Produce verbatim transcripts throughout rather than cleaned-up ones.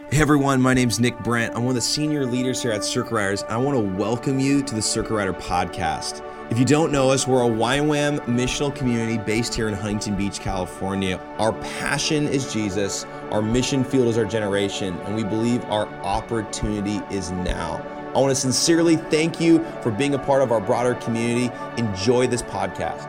Hey everyone, my name's Nick Brent. I'm one of the senior leaders here at Circuit Riders. I want to welcome you to the Circuit Rider podcast. If you don't know us, we're a Y WAM missional community based here in Huntington Beach, California. Our passion is Jesus, our mission field is our generation, and we believe our opportunity is now. I want to sincerely thank you for being a part of our broader community. Enjoy this podcast.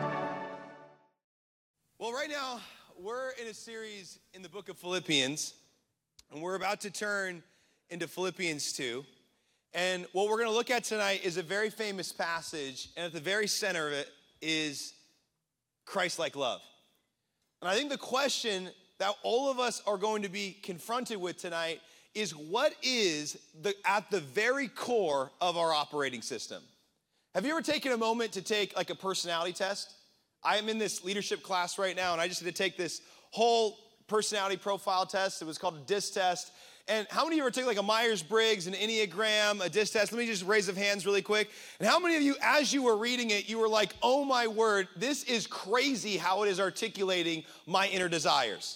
Well, right now, we're in a series in the book of Philippians, and we're about to turn into Philippians two. And what we're going to look at tonight is a very famous passage, and at the very center of it is Christ-like love. And I think the question that all of us are going to be confronted with tonight is what is the at the very core of our operating system? Have you ever taken a moment to take like a personality test? I am in this leadership class right now, and I just had to take this whole personality profile test. It was called a D I S test. And how many of you ever take like a Myers-Briggs, an Enneagram, a D I S test? Let me just raise of hands really quick. And how many of you, as you were reading it, you were like, oh my word, this is crazy how it is articulating my inner desires?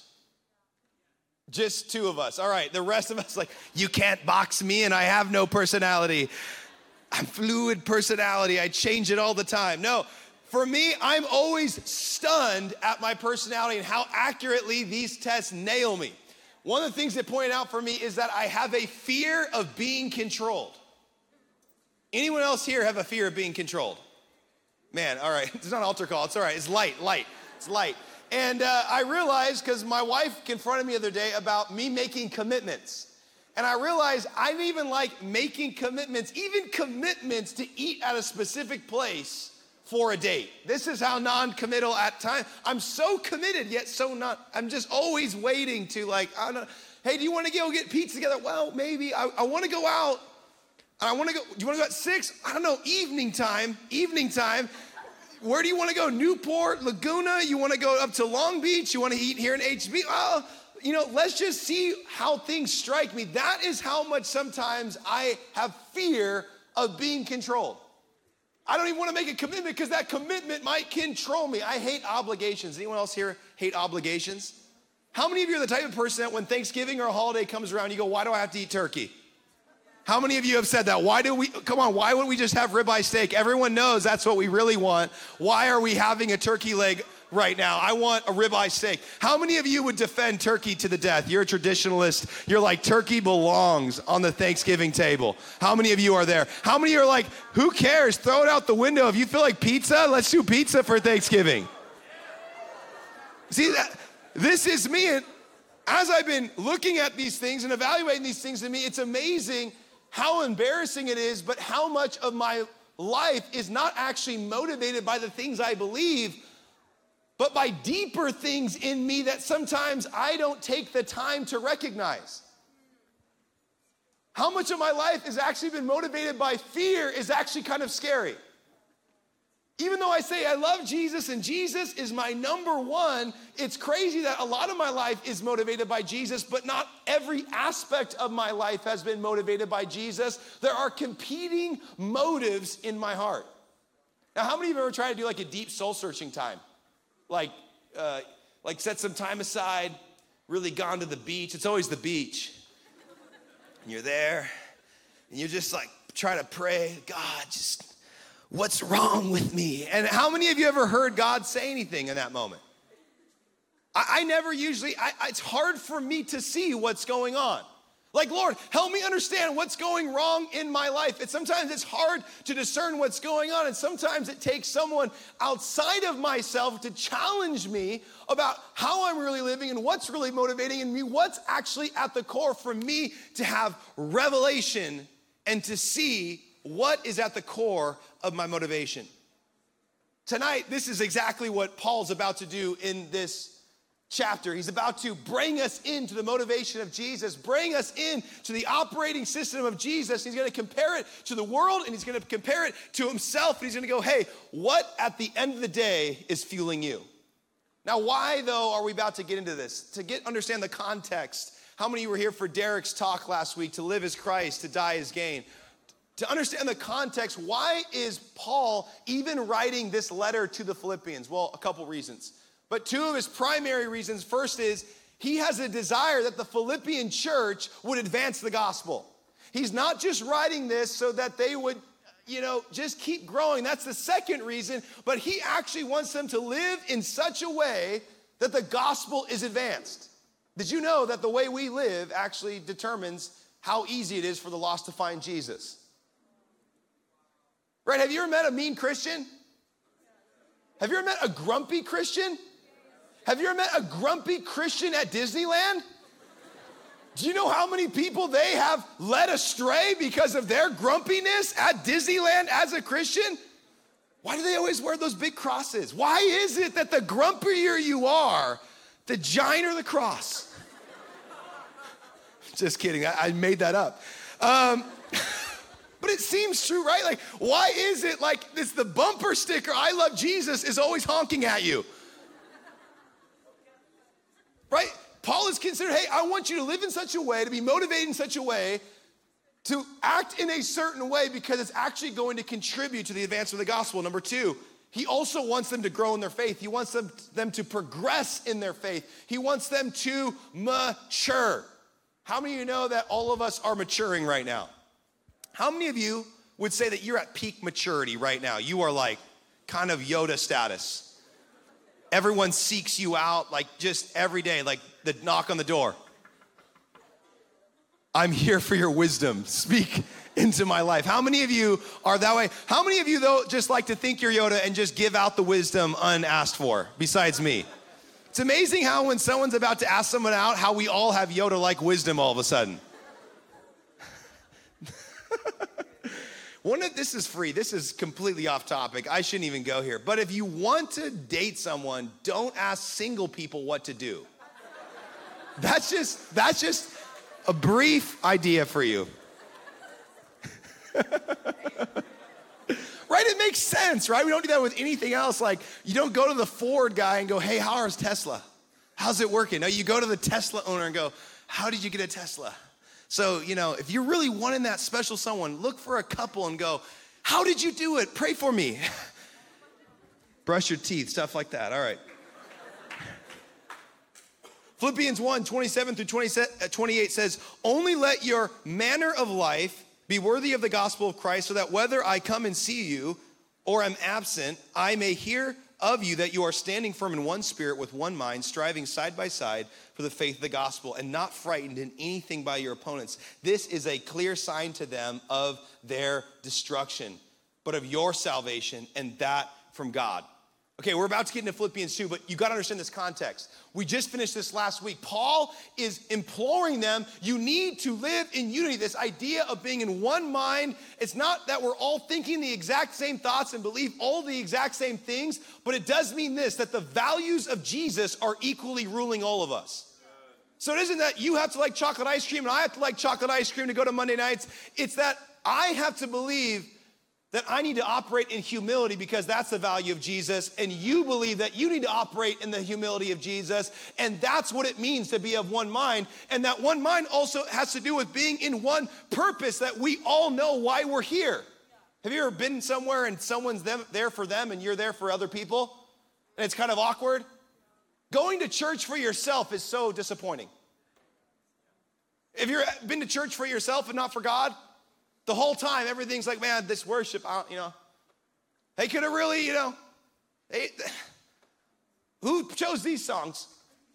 Just two of us. All right, the rest of us like, you can't box me and I have no personality. I'm fluid personality. I change it all the time. No. For me, I'm always stunned at my personality and how accurately these tests nail me. One of the things that pointed out for me is that I have a fear of being controlled. Anyone else here have a fear of being controlled? Man, all right, it's not an altar call, it's all right, it's light, light, it's light. And uh, I realized, because my wife confronted me the other day about me making commitments. And I realized I didn't even like making commitments, even commitments to eat at a specific place for a date. This is how non-committal at times. I'm so committed, yet so not. I'm just always waiting to like, I don't know, hey, do you want to go get pizza together? Well, maybe. I, I want to go out. I want to go, do you want to go at six? I don't know, evening time, evening time. Where do you want to go? Newport, Laguna? You want to go up to Long Beach? You want to eat here in H B? Oh, you know, let's just see how things strike me. That is how much sometimes I have fear of being controlled. I don't even want to make a commitment because that commitment might control me. I hate obligations. Anyone else here hate obligations? How many of you are the type of person that when Thanksgiving or a holiday comes around, you go, why do I have to eat turkey? How many of you have said that? Why do we, come on, why would we just have ribeye steak? Everyone knows that's what we really want. Why are we having a turkey leg right now? I want a ribeye steak. How many of you would defend turkey to the death? You're a traditionalist. You're like, turkey belongs on the Thanksgiving table. How many of you are there? How many are like, who cares? Throw it out the window. If you feel like pizza, let's do pizza for Thanksgiving. See, that, this is me. And as I've been looking at these things and evaluating these things to me, it's amazing how embarrassing it is, but how much of my life is not actually motivated by the things I believe, but by deeper things in me that sometimes I don't take the time to recognize. How much of my life has actually been motivated by fear is actually kind of scary. Even though I say I love Jesus and Jesus is my number one, it's crazy that a lot of my life is motivated by Jesus, but not every aspect of my life has been motivated by Jesus. There are competing motives in my heart. Now, how many of you have ever tried to do like a deep soul searching time? Like, uh, like set some time aside, really gone to the beach. It's always the beach. And you're there, and you're just like, try to pray, God, just, what's wrong with me? And how many of you ever heard God say anything in that moment? I, I never usually, I, it's hard for me to see what's going on. Like, Lord, help me understand what's going wrong in my life. And sometimes it's hard to discern what's going on. And sometimes it takes someone outside of myself to challenge me about how I'm really living and what's really motivating in me, what's actually at the core for me to have revelation and to see what is at the core of my motivation. Tonight, this is exactly what Paul's about to do in this chapter. He's about to bring us into the motivation of Jesus, bring us into the operating system of Jesus. He's going to compare it to the world, and he's going to compare it to himself, and he's going to go, hey, what at the end of the day is fueling you? Now, why, though, are we about to get into this? To get understand the context. How many of you were here for Derek's talk last week? To live as Christ, to die as gain. To understand the context, why is Paul even writing this letter to the Philippians? Well, a couple reasons. But two of his primary reasons, first is he has a desire that the Philippian church would advance the gospel. He's not just writing this so that they would, you know, just keep growing. That's the second reason, but he actually wants them to live in such a way that the gospel is advanced. Did you know that the way we live actually determines how easy it is for the lost to find Jesus? Right? Have you ever met a mean Christian? Have you ever met a grumpy Christian? Have you ever met a grumpy Christian at Disneyland? Do you know how many people they have led astray because of their grumpiness at Disneyland as a Christian? Why do they always wear those big crosses? Why is it that the grumpier you are, the gianter the cross? Just kidding, I, I made that up. Um, but it seems true, right? Like, why is it like this, the bumper sticker, I love Jesus, is always honking at you? Right? Paul is considered, hey, I want you to live in such a way, to be motivated in such a way, to act in a certain way because it's actually going to contribute to the advancement of the gospel. Number two, he also wants them to grow in their faith. He wants them, them to progress in their faith. He wants them to mature. How many of you know that all of us are maturing right now? How many of you would say that you're at peak maturity right now? You are like kind of Yoda status. Everyone seeks you out like just every day, like the knock on the door. I'm here for your wisdom. Speak into my life. How many of you are that way? How many of you, though, just like to think you're Yoda and just give out the wisdom unasked for, besides me? It's amazing how when someone's about to ask someone out, how we all have Yoda-like wisdom all of a sudden. One of, this is free. This is completely off topic. I shouldn't even go here. But if you want to date someone, don't ask single people what to do. That's just, that's just a brief idea for you. Right? It makes sense, right? We don't do that with anything else. Like, you don't go to the Ford guy and go, hey, how's Tesla? How's it working? No, you go to the Tesla owner and go, how did you get a Tesla? So, you know, if you're really wanting that special someone, look for a couple and go, how did you do it? Pray for me. Brush your teeth, stuff like that. All right. Philippians one, twenty-seven through twenty-eight says, only let your manner of life be worthy of the gospel of Christ, so that whether I come and see you or am absent, I may hear of you that you are standing firm in one spirit with one mind, striving side by side for the faith of the gospel, and not frightened in anything by your opponents. This is a clear sign to them of their destruction, but of your salvation, and that from God. Okay, we're about to get into Philippians two, but you got to understand this context. We just finished this last week. Paul is imploring them, you need to live in unity. This idea of being in one mind. It's not that we're all thinking the exact same thoughts and believe all the exact same things, but it does mean this, that the values of Jesus are equally ruling all of us. So it isn't that you have to like chocolate ice cream and I have to like chocolate ice cream to go to Monday nights. It's that I have to believe that I need to operate in humility because that's the value of Jesus, and you believe that you need to operate in the humility of Jesus, and that's what it means to be of one mind. And that one mind also has to do with being in one purpose, that we all know why we're here. Have you ever been somewhere and someone's them, there for them and you're there for other people, and it's kind of awkward? Going to church for yourself is so disappointing. Have you ever been to church for yourself and not for God? The whole time, everything's like, man, this worship, I don't, you know. They could have really, you know, they, who chose these songs?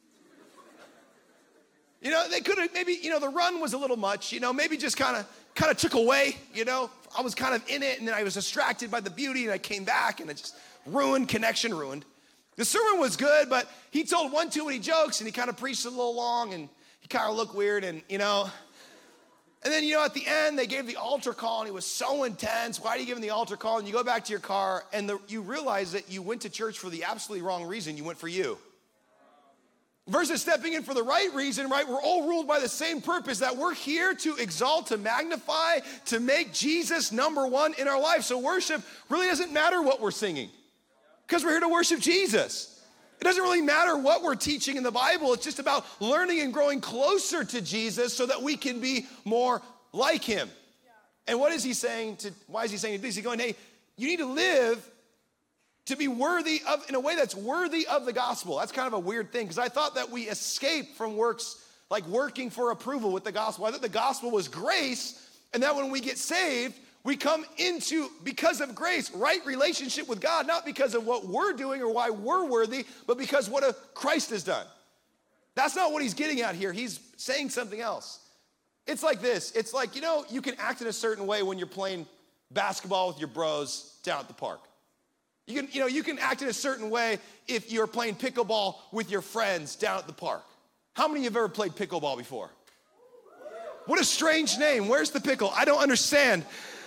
You know, they could have maybe, you know, the run was a little much, you know, maybe just kind of, kind of took away, you know. I was kind of in it, and then I was distracted by the beauty, and I came back, and it just ruined, connection ruined. The sermon was good, but he told one too many jokes, and he kind of preached a little long, and he kind of looked weird, and, you know. And then, you know, at the end, they gave the altar call, and it was so intense. Why do you give them the altar call? And you go back to your car, and the, you realize that you went to church for the absolutely wrong reason. You went for you. Versus stepping in for the right reason, right? We're all ruled by the same purpose, that we're here to exalt, to magnify, to make Jesus number one in our life. So worship really doesn't matter what we're singing, because we're here to worship Jesus. It doesn't really matter what we're teaching in the Bible. It's just about learning and growing closer to Jesus so that we can be more like him. Yeah. And what is he saying to, why is he saying this? He's going, hey, you need to live to be worthy of, in a way that's worthy of the gospel. That's kind of a weird thing, because I thought that we escaped from works, like working for approval with the gospel. I thought the gospel was grace, and that when we get saved, we come into, because of grace, right relationship with God, not because of what we're doing or why we're worthy, but because what a Christ has done. That's not what he's getting at here. He's saying something else. It's like this. It's like, you know, you can act in a certain way when you're playing basketball with your bros down at the park. You can, you know, you can act in a certain way if you're playing pickleball with your friends down at the park. How many of you have ever played pickleball before? What a strange name. Where's the pickle? I don't understand.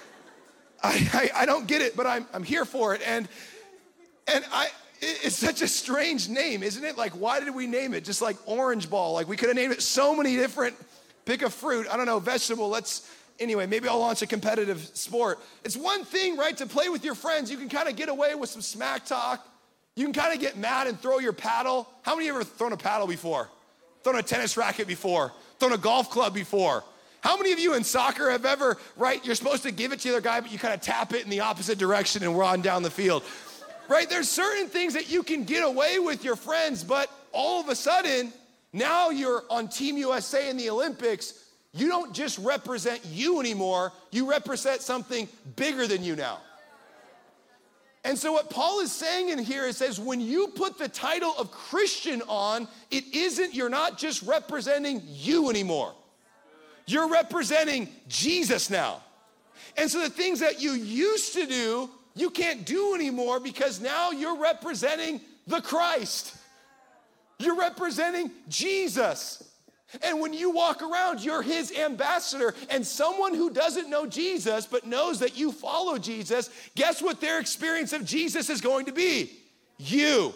I, I, I don't get it, but I'm, I'm here for it. And, and I, it's such a strange name, isn't it? Like, why did we name it? Just like orange ball. Like, we could have named it so many different, pick a fruit, I don't know, vegetable. Let's, anyway, maybe I'll launch a competitive sport. It's one thing, right, to play with your friends. You can kind of get away with some smack talk. You can kind of get mad and throw your paddle. How many of you have ever thrown a paddle before? Thrown a tennis racket before? Thrown a golf club before? How many of you in soccer have ever, right, you're supposed to give it to the other guy, but you kind of tap it in the opposite direction and we're on down the field? Right, there's certain things that you can get away with your friends, but all of a sudden, now you're on Team U S A in the Olympics. You don't just represent you anymore, you represent something bigger than you now. And so what Paul is saying in here, it says, when you put the title of Christian on, it isn't, you're not just representing you anymore. You're representing Jesus now. And so the things that you used to do, you can't do anymore because now you're representing the Christ. You're representing Jesus. And when you walk around, you're his ambassador. And someone who doesn't know Jesus but knows that you follow Jesus, guess what their experience of Jesus is going to be? You.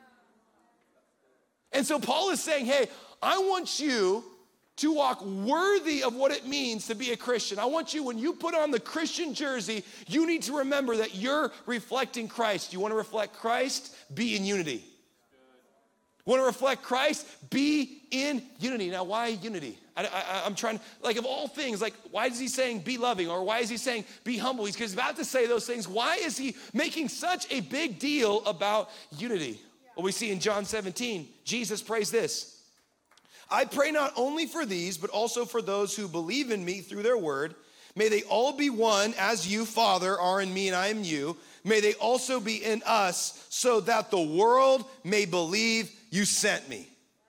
And so Paul is saying, hey, I want you to walk worthy of what it means to be a Christian. I want you, when you put on the Christian jersey, you need to remember that you're reflecting Christ. You want to reflect Christ? Be in unity. Want to reflect Christ? Be in unity. Now, why unity? I, I, I'm trying, like, of all things, like, why is he saying be loving? Or why is he saying be humble? He's, he's about to say those things. Why is he making such a big deal about unity? Well, we see in John seventeen, Jesus prays this. I pray not only for these, but also for those who believe in me through their word. May they all be one, as you, Father, are in me and I am you. May they also be in us, so that the world may believe you sent me.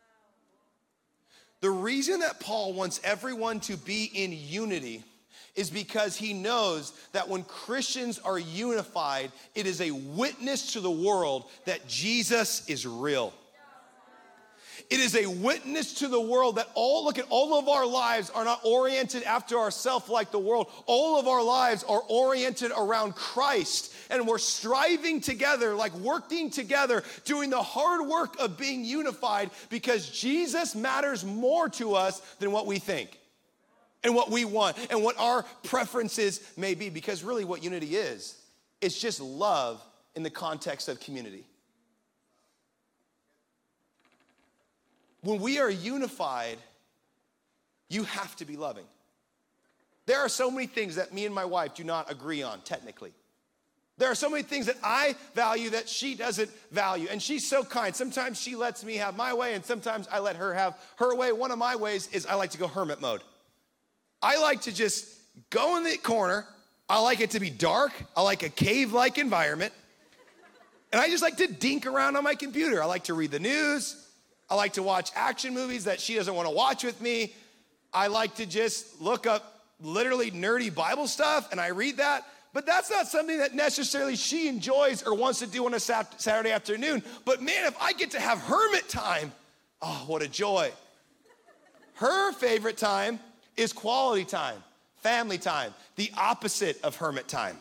The reason that Paul wants everyone to be in unity is because he knows that when Christians are unified, it is a witness to the world that Jesus is real. It is a witness to the world that all, look at all of our lives are not oriented after ourselves like the world. All of our lives are oriented around Christ. And we're striving together, like working together, doing the hard work of being unified because Jesus matters more to us than what we think and what we want and what our preferences may be. Because really what unity is, it's just love in the context of community. When we are unified, you have to be loving. There are so many things that me and my wife do not agree on, technically. There are so many things that I value that she doesn't value. And she's so kind. Sometimes she lets me have my way, and sometimes I let her have her way. One of my ways is I like to go hermit mode. I like to just go in the corner. I like it to be dark. I like a cave-like environment. And I just like to dink around on my computer. I like to read the news. I like to watch action movies that she doesn't want to watch with me. I like to just look up literally nerdy Bible stuff, and I read that. But that's not something that necessarily she enjoys or wants to do on a Saturday afternoon. But man, if I get to have hermit time, oh, what a joy. Her favorite time is quality time, family time, the opposite of hermit time.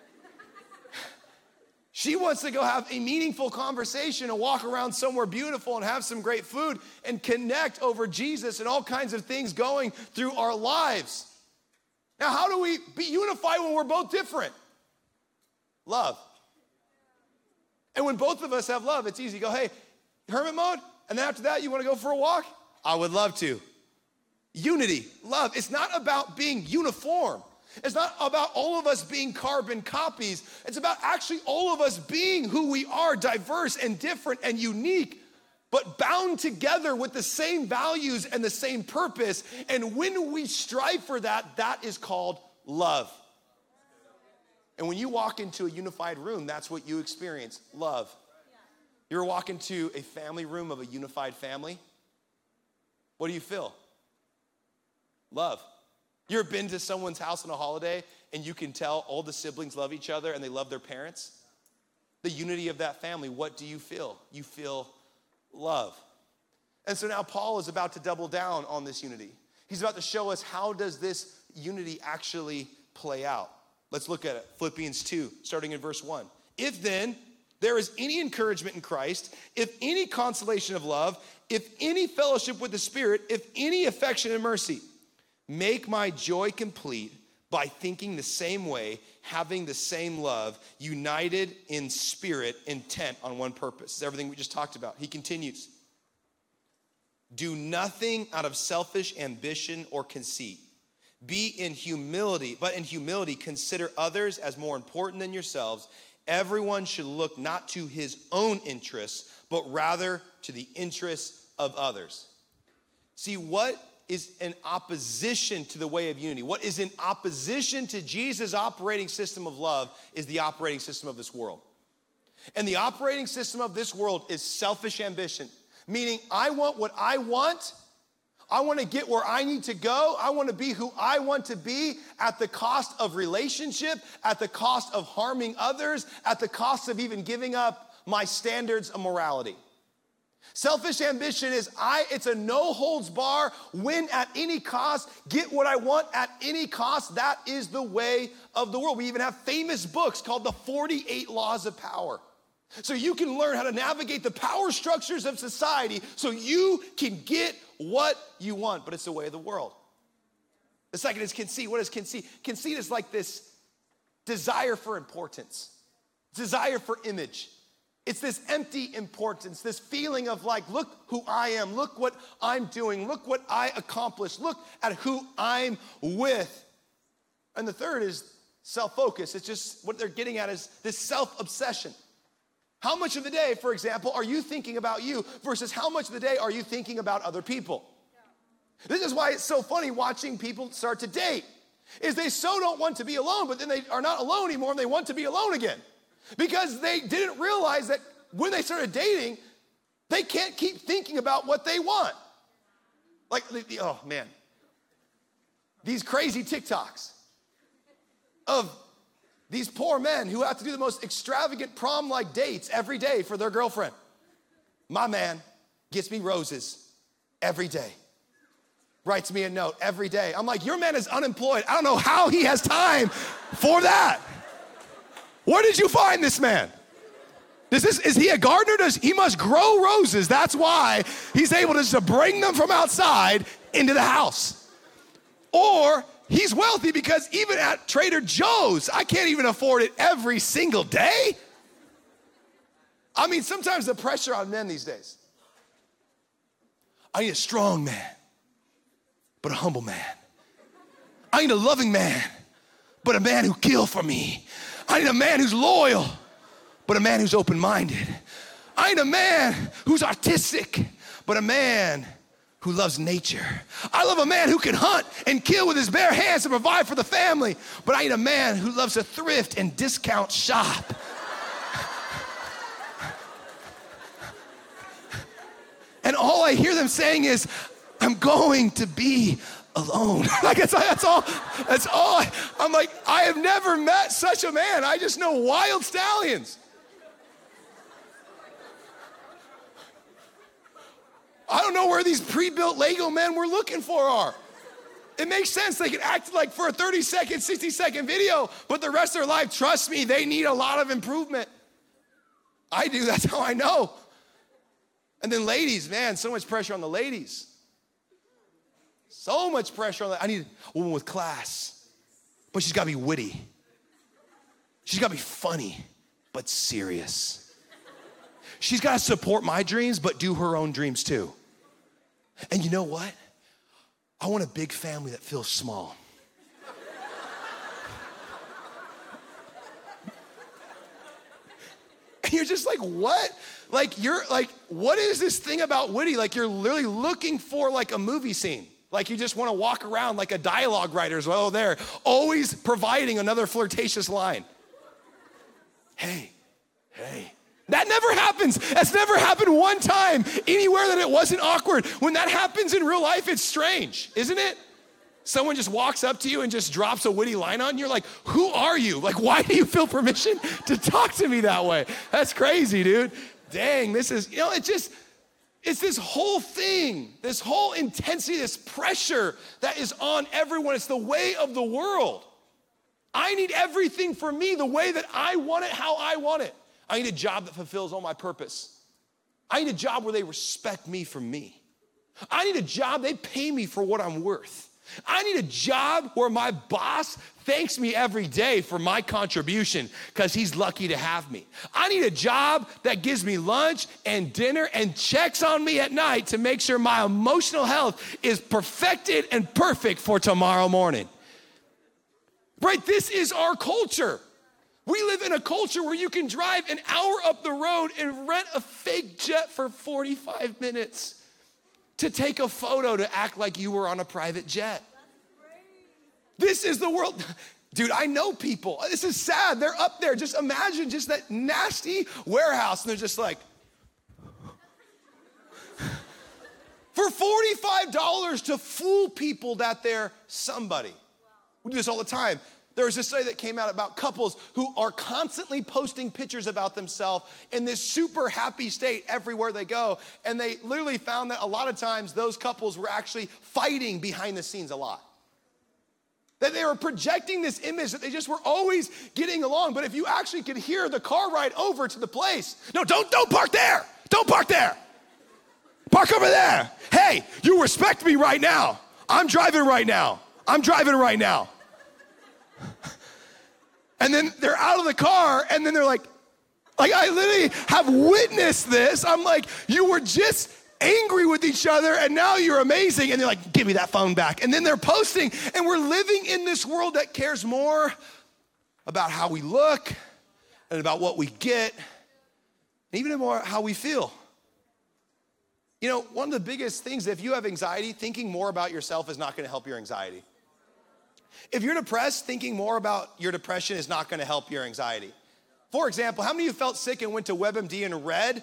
She wants to go have a meaningful conversation and walk around somewhere beautiful and have some great food and connect over Jesus and all kinds of things going through our lives. Now, how do we be unified when we're both different? Love. And when both of us have love, it's easy. You go, hey, hermit mode, and then after that, you want to go for a walk? I would love to. Unity, love. It's not about being uniform. It's not about all of us being carbon copies. It's about actually all of us being who we are, diverse and different and unique, but bound together with the same values and the same purpose. And when we strive for that, that is called love. And when you walk into a unified room, that's what you experience, love. You ever walk into a family room of a unified family? What do you feel? Love. You ever been to someone's house on a holiday and you can tell all the siblings love each other and they love their parents? The unity of that family, what do you feel? You feel love. And so now Paul is about to double down on this unity. He's about to show us, how does this unity actually play out? Let's look at it. Philippians two, starting in verse one. If then there is any encouragement in Christ, if any consolation of love, if any fellowship with the Spirit, if any affection and mercy, make my joy complete by thinking the same way, having the same love, united in spirit, intent on one purpose. It's everything we just talked about. He continues. Do nothing out of selfish ambition or conceit. Be in humility, but in humility consider others as more important than yourselves. Everyone should look not to his own interests, but rather to the interests of others. See, what is in opposition to the way of unity, what is in opposition to Jesus' operating system of love, is the operating system of this world. And the operating system of this world is selfish ambition, meaning I want what I want. I want to get where I need to go. I want to be who I want to be at the cost of relationship, at the cost of harming others, at the cost of even giving up my standards of morality. Selfish ambition is I, it's a no holds bar, win at any cost, get what I want at any cost. That is the way of the world. We even have famous books called the forty-eight Laws of Power. So you can learn how to navigate the power structures of society so you can get what you want, but it's the way of the world. The second is conceit. What is conceit? Conceit is like this desire for importance, desire for image. It's this empty importance, this feeling of like, look who I am, look what I'm doing, look what I accomplished, look at who I'm with. And the third is self-focus. It's just what they're getting at is this self-obsession. How much of the day, for example, are you thinking about you versus how much of the day are you thinking about other people? This is why it's so funny watching people start to date, is they so don't want to be alone, but then they are not alone anymore and they want to be alone again. Because they didn't realize that when they started dating, they can't keep thinking about what they want. Like, oh man, these crazy TikToks of these poor men who have to do the most extravagant prom-like dates every day for their girlfriend. My man gets me roses every day. Writes me a note every day. I'm like, your man is unemployed. I don't know how he has time for that. Where did you find this man? Does this, is he a gardener? Does, he must grow roses. That's why he's able to just bring them from outside into the house. Or he's wealthy because even at Trader Joe's, I can't even afford it every single day. I mean, sometimes the pressure on men these days. I need a strong man, but a humble man. I need a loving man, but a man who kill for me. I need a man who's loyal, but a man who's open-minded. I need a man who's artistic, but a man who loves nature. I love a man who can hunt and kill with his bare hands to provide for the family, but I need a man who loves to thrift and discount shop. And all I hear them saying is, I'm going to be alone. Like that's, that's all, that's all. I'm like, I have never met such a man. I just know wild stallions. I don't know where these pre-built Lego men we're looking for are. It makes sense. They can act like for a thirty second, sixty second video, but the rest of their life, trust me, they need a lot of improvement. I do, that's how I know. And then ladies, man, so much pressure on the ladies. So much pressure on that. I need a woman with class, but she's gotta be witty. She's gotta be funny, but serious. She's gotta support my dreams, but do her own dreams too. And you know what? I want a big family that feels small. you're just like, what? Like, you're like, what is this thing about Woody? Like, you're literally looking for like a movie scene. Like, you just want to walk around like a dialogue writer as well there, always providing another flirtatious line. Hey, hey. That never happens. That's never happened one time anywhere that it wasn't awkward. When that happens in real life, it's strange, isn't it? Someone just walks up to you and just drops a witty line on you. You're like, who are you? Like, why do you feel permission to talk to me that way? That's crazy, dude. Dang, this is, you know, it just, it's this whole thing, this whole intensity, this pressure that is on everyone. It's the way of the world. I need everything for me the way that I want it, how I want it. I need a job that fulfills all my purpose. I need a job where they respect me for me. I need a job they pay me for what I'm worth. I need a job where my boss thanks me every day for my contribution because he's lucky to have me. I need a job that gives me lunch and dinner and checks on me at night to make sure my emotional health is perfected and perfect for tomorrow morning. Right? This is our culture. We live in a culture where you can drive an hour up the road and rent a fake jet for forty-five minutes to take a photo to act like you were on a private jet. This is the world. Dude, I know people. This is sad. They're up there. Just imagine just that nasty warehouse and they're just like, for forty-five dollars to fool people that they're somebody. We do this all the time. There was this study that came out about couples who are constantly posting pictures about themselves in this super happy state everywhere they go. And they literally found that a lot of times those couples were actually fighting behind the scenes a lot. That they were projecting this image that they just were always getting along. But if you actually could hear the car ride over to the place, no, don't, don't park there. Don't park there. Park over there. Hey, you respect me right now. I'm driving right now. I'm driving right now. And then they're out of the car, and then they're like, like I literally have witnessed this. I'm like, you were just angry with each other, and now you're amazing. And they're like, give me that phone back. And then they're posting, and we're living in this world that cares more about how we look and about what we get, and even more how we feel. You know, one of the biggest things, if you have anxiety, thinking more about yourself is not going to help your anxiety. If you're depressed, thinking more about your depression is not gonna help your anxiety. For example, how many of you felt sick and went to WebMD and read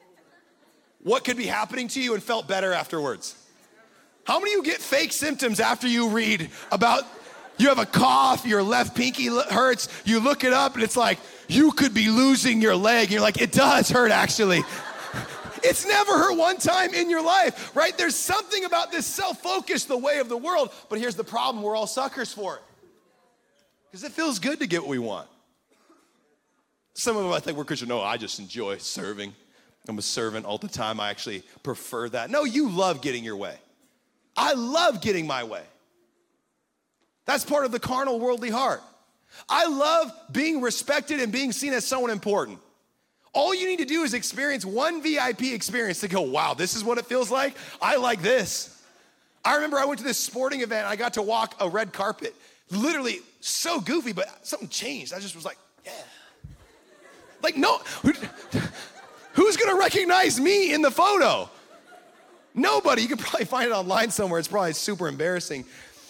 what could be happening to you and felt better afterwards? How many of you get fake symptoms after you read about you have a cough, your left pinky hurts, you look it up and it's like, you could be losing your leg. And you're like, it does hurt actually. It's never hurt one time in your life, right? There's something about this self-focus, the way of the world, but here's the problem, we're all suckers for it. Because it feels good to get what we want. Some of them I think we're Christian, no, I just enjoy serving. I'm a servant all the time, I actually prefer that. No, you love getting your way. I love getting my way. That's part of the carnal, worldly heart. I love being respected and being seen as someone important. All you need to do is experience one V I P experience to go, wow, this is what it feels like? I like this. I remember I went to this sporting event and I got to walk a red carpet. Literally so goofy, but something changed. I just was like, yeah. Like, no, who's gonna recognize me in the photo? Nobody. You could probably find it online somewhere. It's probably super embarrassing.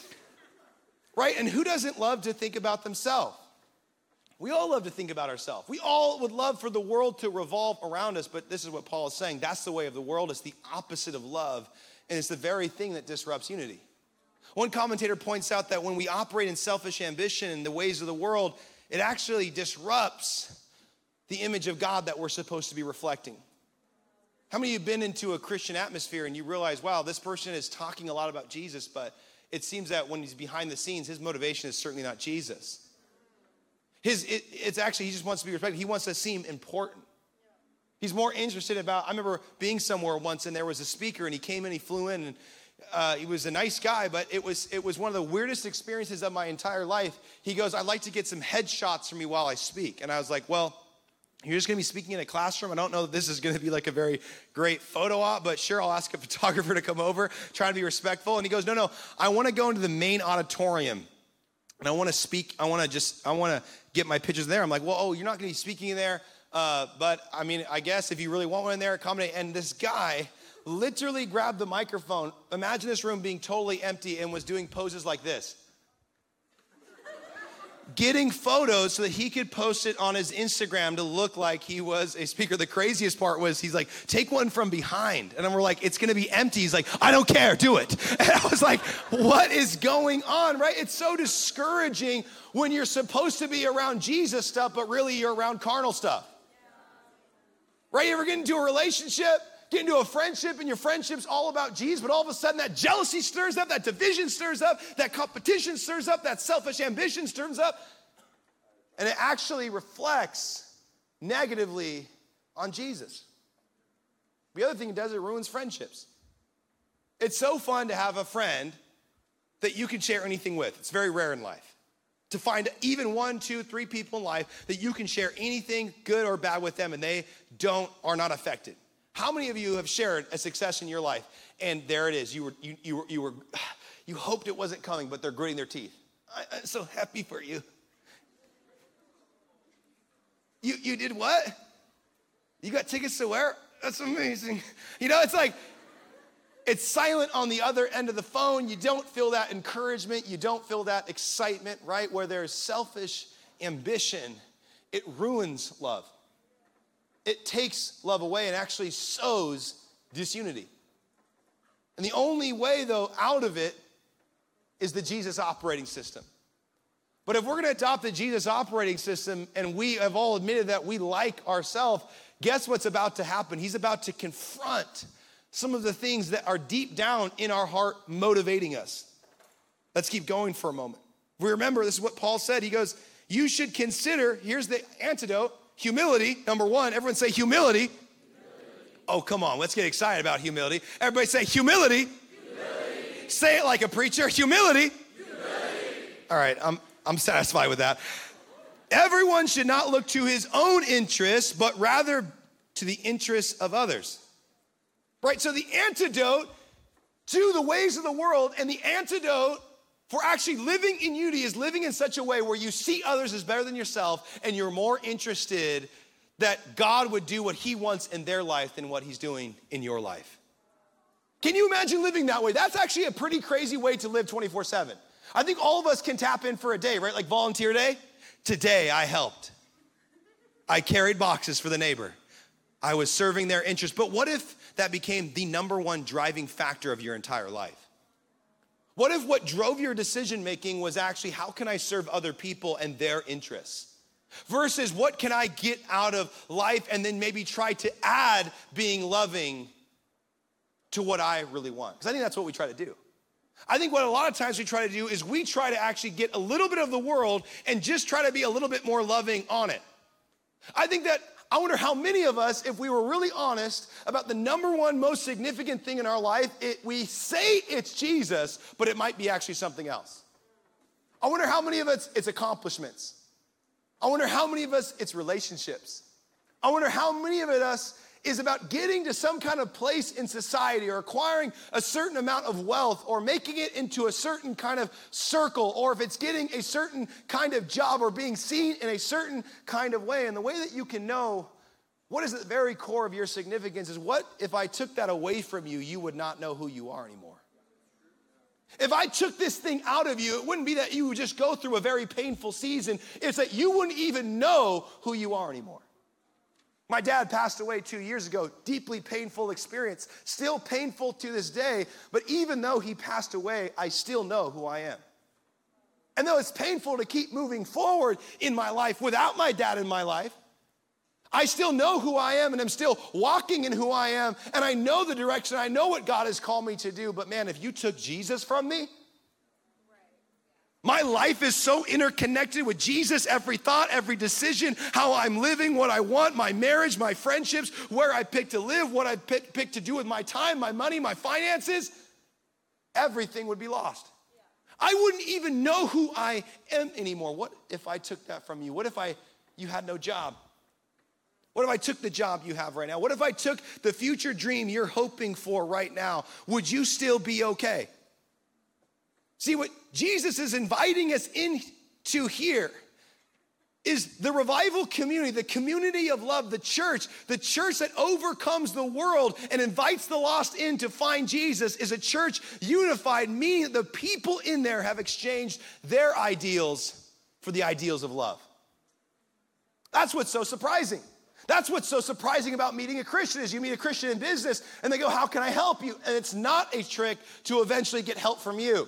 Right? And who doesn't love to think about themselves? We all love to think about ourselves. We all would love for the world to revolve around us, but this is what Paul is saying. That's the way of the world. It's the opposite of love, and it's the very thing that disrupts unity. One commentator points out that when we operate in selfish ambition and the ways of the world, it actually disrupts the image of God that we're supposed to be reflecting. How many of you have been into a Christian atmosphere and you realize, wow, this person is talking a lot about Jesus, but it seems that when he's behind the scenes, his motivation is certainly not Jesus. His, it, it's actually, he just wants to be respected. He wants to seem important. He's more interested about, I remember being somewhere once and there was a speaker and he came in, he flew in, and uh, he was a nice guy, but it was it was one of the weirdest experiences of my entire life. He goes, I'd like to get some headshots from me while I speak. And I was like, well, you're just gonna be speaking in a classroom. I don't know that this is gonna be like a very great photo op, but sure, I'll ask a photographer to come over, try to be respectful. And he goes, no, no, I wanna go into the main auditorium. And I want to speak, I want to just, I want to get my pictures there. I'm like, well, oh, you're not going to be speaking in there. Uh, but I mean, I guess if you really want one in there, accommodate. And this guy literally grabbed the microphone. Imagine this room being totally empty and was doing poses like this. Getting photos so that he could post it on his Instagram to look like he was a speaker. The craziest part was he's like, take one from behind. And then we're like, it's gonna be empty. He's like, I don't care, do it. And I was like, what is going on, right? It's so discouraging when you're supposed to be around Jesus stuff, but really you're around carnal stuff. Right, you ever get into a relationship, get into a friendship, and your friendship's all about Jesus, but all of a sudden that jealousy stirs up, that division stirs up, that competition stirs up, that selfish ambition stirs up, and it actually reflects negatively on Jesus. The other thing it does, it ruins friendships. It's so fun to have a friend that you can share anything with. It's very rare in life. To find even one, two, three people in life that you can share anything good or bad with them and they don't, are not affected. How many of you have shared a success in your life and there it is, you were, you, you were, you were, you hoped it wasn't coming, but they're gritting their teeth. I, I'm so happy for you. You, you did what? You got tickets to where? That's amazing. You know, it's like, it's silent on the other end of the phone. You don't feel that encouragement. You don't feel that excitement, right? Where there's selfish ambition, it ruins love. It takes love away and actually sows disunity. And the only way, though, out of it is the Jesus operating system. But if we're going to adopt the Jesus operating system and we have all admitted that we like ourselves, guess what's about to happen? He's about to confront some of the things that are deep down in our heart motivating us. Let's keep going for a moment. We remember, this is what Paul said. He goes, you should consider, here's the antidote, humility, number one. Everyone say humility. Humility. Oh, come on, let's get excited about humility. Everybody say humility. Humility. Say it like a preacher, humility. Humility. All right, I'm, I'm satisfied with that. Everyone should not look to his own interests, but rather to the interests of others. Right, so the antidote to the ways of the world and the antidote for actually living in unity is living in such a way where you see others as better than yourself and you're more interested that God would do what he wants in their life than what he's doing in your life. Can you imagine living that way? That's actually a pretty crazy way to live twenty-four seven. I think all of us can tap in for a day, right? Like volunteer day. Today I helped. I carried boxes for the neighbor. I was serving their interests. But what if that became the number one driving factor of your entire life? What if what drove your decision making was actually how can I serve other people and their interests? Versus what can I get out of life and then maybe try to add being loving to what I really want? Because I think that's what we try to do. I think what a lot of times we try to do is we try to actually get a little bit of the world and just try to be a little bit more loving on it. I think that I wonder how many of us, if we were really honest about the number one most significant thing in our life, it, we say it's Jesus, but it might be actually something else. I wonder how many of us it's accomplishments. I wonder how many of us it's relationships. I wonder how many of us is about getting to some kind of place in society or acquiring a certain amount of wealth or making it into a certain kind of circle, or if it's getting a certain kind of job or being seen in a certain kind of way. And the way that you can know what is at the very core of your significance is what if I took that away from you, you would not know who you are anymore. If I took this thing out of you, it wouldn't be that you would just go through a very painful season. It's that you wouldn't even know who you are anymore. My dad passed away two years ago, deeply painful experience, still painful to this day, but even though he passed away, I still know who I am. And though it's painful to keep moving forward in my life without my dad in my life, I still know who I am and I'm still walking in who I am, and I know the direction, I know what God has called me to do, but man, if you took Jesus from me, my life is so interconnected with Jesus, every thought, every decision, how I'm living, what I want, my marriage, my friendships, where I pick to live, what I pick, pick to do with my time, my money, my finances, everything would be lost. I wouldn't even know who I am anymore. What if I took that from you? What if I you had no job? What if I took the job you have right now? What if I took the future dream you're hoping for right now? Would you still be okay? See, what Jesus is inviting us into here is the revival community, the community of love, the church, the church that overcomes the world and invites the lost in to find Jesus, is a church unified, meaning that the people in there have exchanged their ideals for the ideals of love. That's what's so surprising. That's what's so surprising about meeting a Christian is you meet a Christian in business and they go, how can I help you? And it's not a trick to eventually get help from you.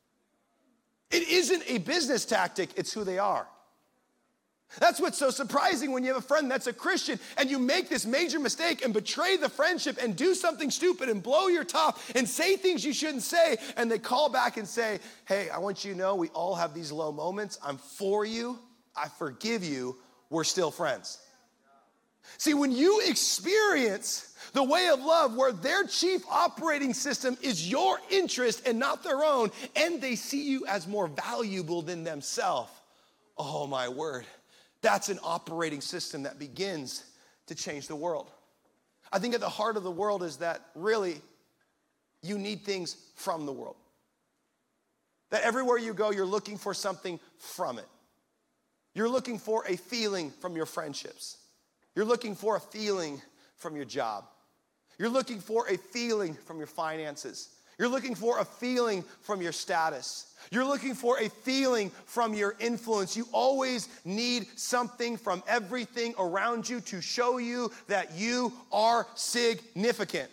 It isn't a business tactic, it's who they are. That's what's so surprising when you have a friend that's a Christian and you make this major mistake and betray the friendship and do something stupid and blow your top and say things you shouldn't say, and they call back and say, hey, I want you to know we all have these low moments. I'm for you. I forgive you. We're still friends. See, when you experience the way of love where their chief operating system is your interest and not their own, and they see you as more valuable than themselves, oh my word. That's an operating system that begins to change the world. I think at the heart of the world is that really you need things from the world. That everywhere you go, you're looking for something from it. You're looking for a feeling from your friendships. You're looking for a feeling from your job. You're looking for a feeling from your finances. You're looking for a feeling from your status. You're looking for a feeling from your influence. You always need something from everything around you to show you that you are significant.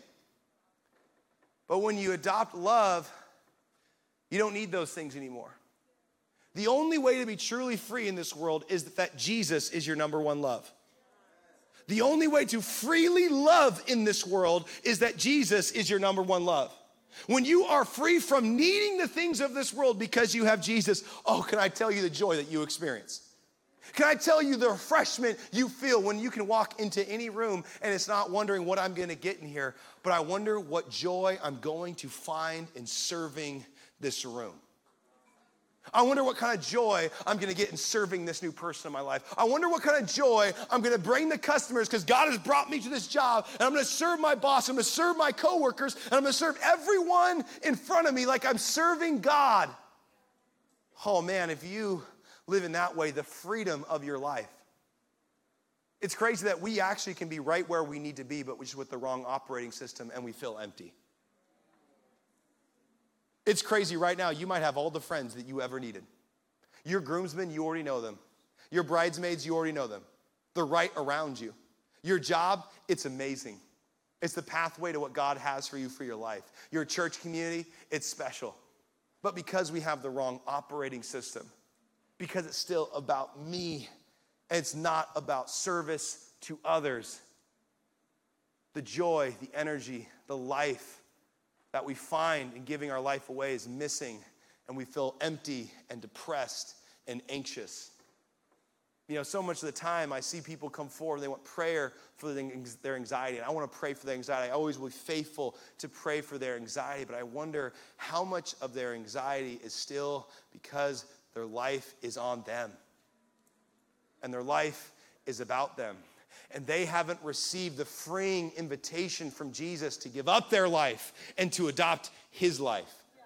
But when you adopt love, you don't need those things anymore. The only way to be truly free in this world is that Jesus is your number one love. The only way to freely love in this world is that Jesus is your number one love. When you are free from needing the things of this world because you have Jesus, oh, can I tell you the joy that you experience? Can I tell you the refreshment you feel when you can walk into any room and it's not wondering what I'm going to get in here, but I wonder what joy I'm going to find in serving this room. I wonder what kind of joy I'm going to get in serving this new person in my life. I wonder what kind of joy I'm going to bring the customers because God has brought me to this job, and I'm going to serve my boss, I'm going to serve my coworkers, and I'm going to serve everyone in front of me like I'm serving God. Oh man, if you live in that way, the freedom of your life. It's crazy that we actually can be right where we need to be, but just with the wrong operating system, and we feel empty. It's crazy right now. You might have all the friends that you ever needed. Your groomsmen, you already know them. Your bridesmaids, you already know them. They're right around you. Your job, it's amazing. It's the pathway to what God has for you for your life. Your church community, it's special. But because we have the wrong operating system, because it's still about me, and it's not about service to others, the joy, the energy, the life that we find in giving our life away is missing, and we feel empty and depressed and anxious. You know, so much of the time I see people come forward and they want prayer for their anxiety, and I want to pray for their anxiety. I always will be faithful to pray for their anxiety, but I wonder how much of their anxiety is still because their life is on them, and their life is about them. And they haven't received the freeing invitation from Jesus to give up their life and to adopt his life. Yeah.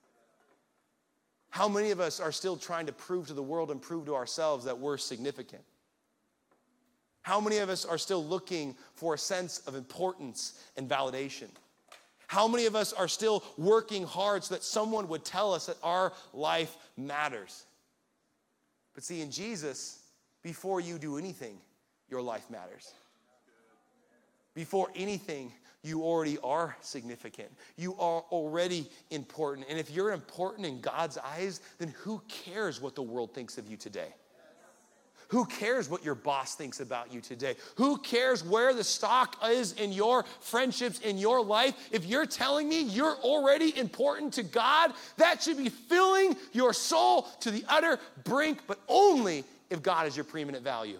How many of us are still trying to prove to the world and prove to ourselves that we're significant? How many of us are still looking for a sense of importance and validation? How many of us are still working hard so that someone would tell us that our life matters? But see, in Jesus, before you do anything, your life matters. Before anything, you already are significant. You are already important. And if you're important in God's eyes, then who cares what the world thinks of you today? Who cares what your boss thinks about you today? Who cares where the stock is in your friendships, in your life? If you're telling me you're already important to God, that should be filling your soul to the utter brink, but only if God is your preeminent value.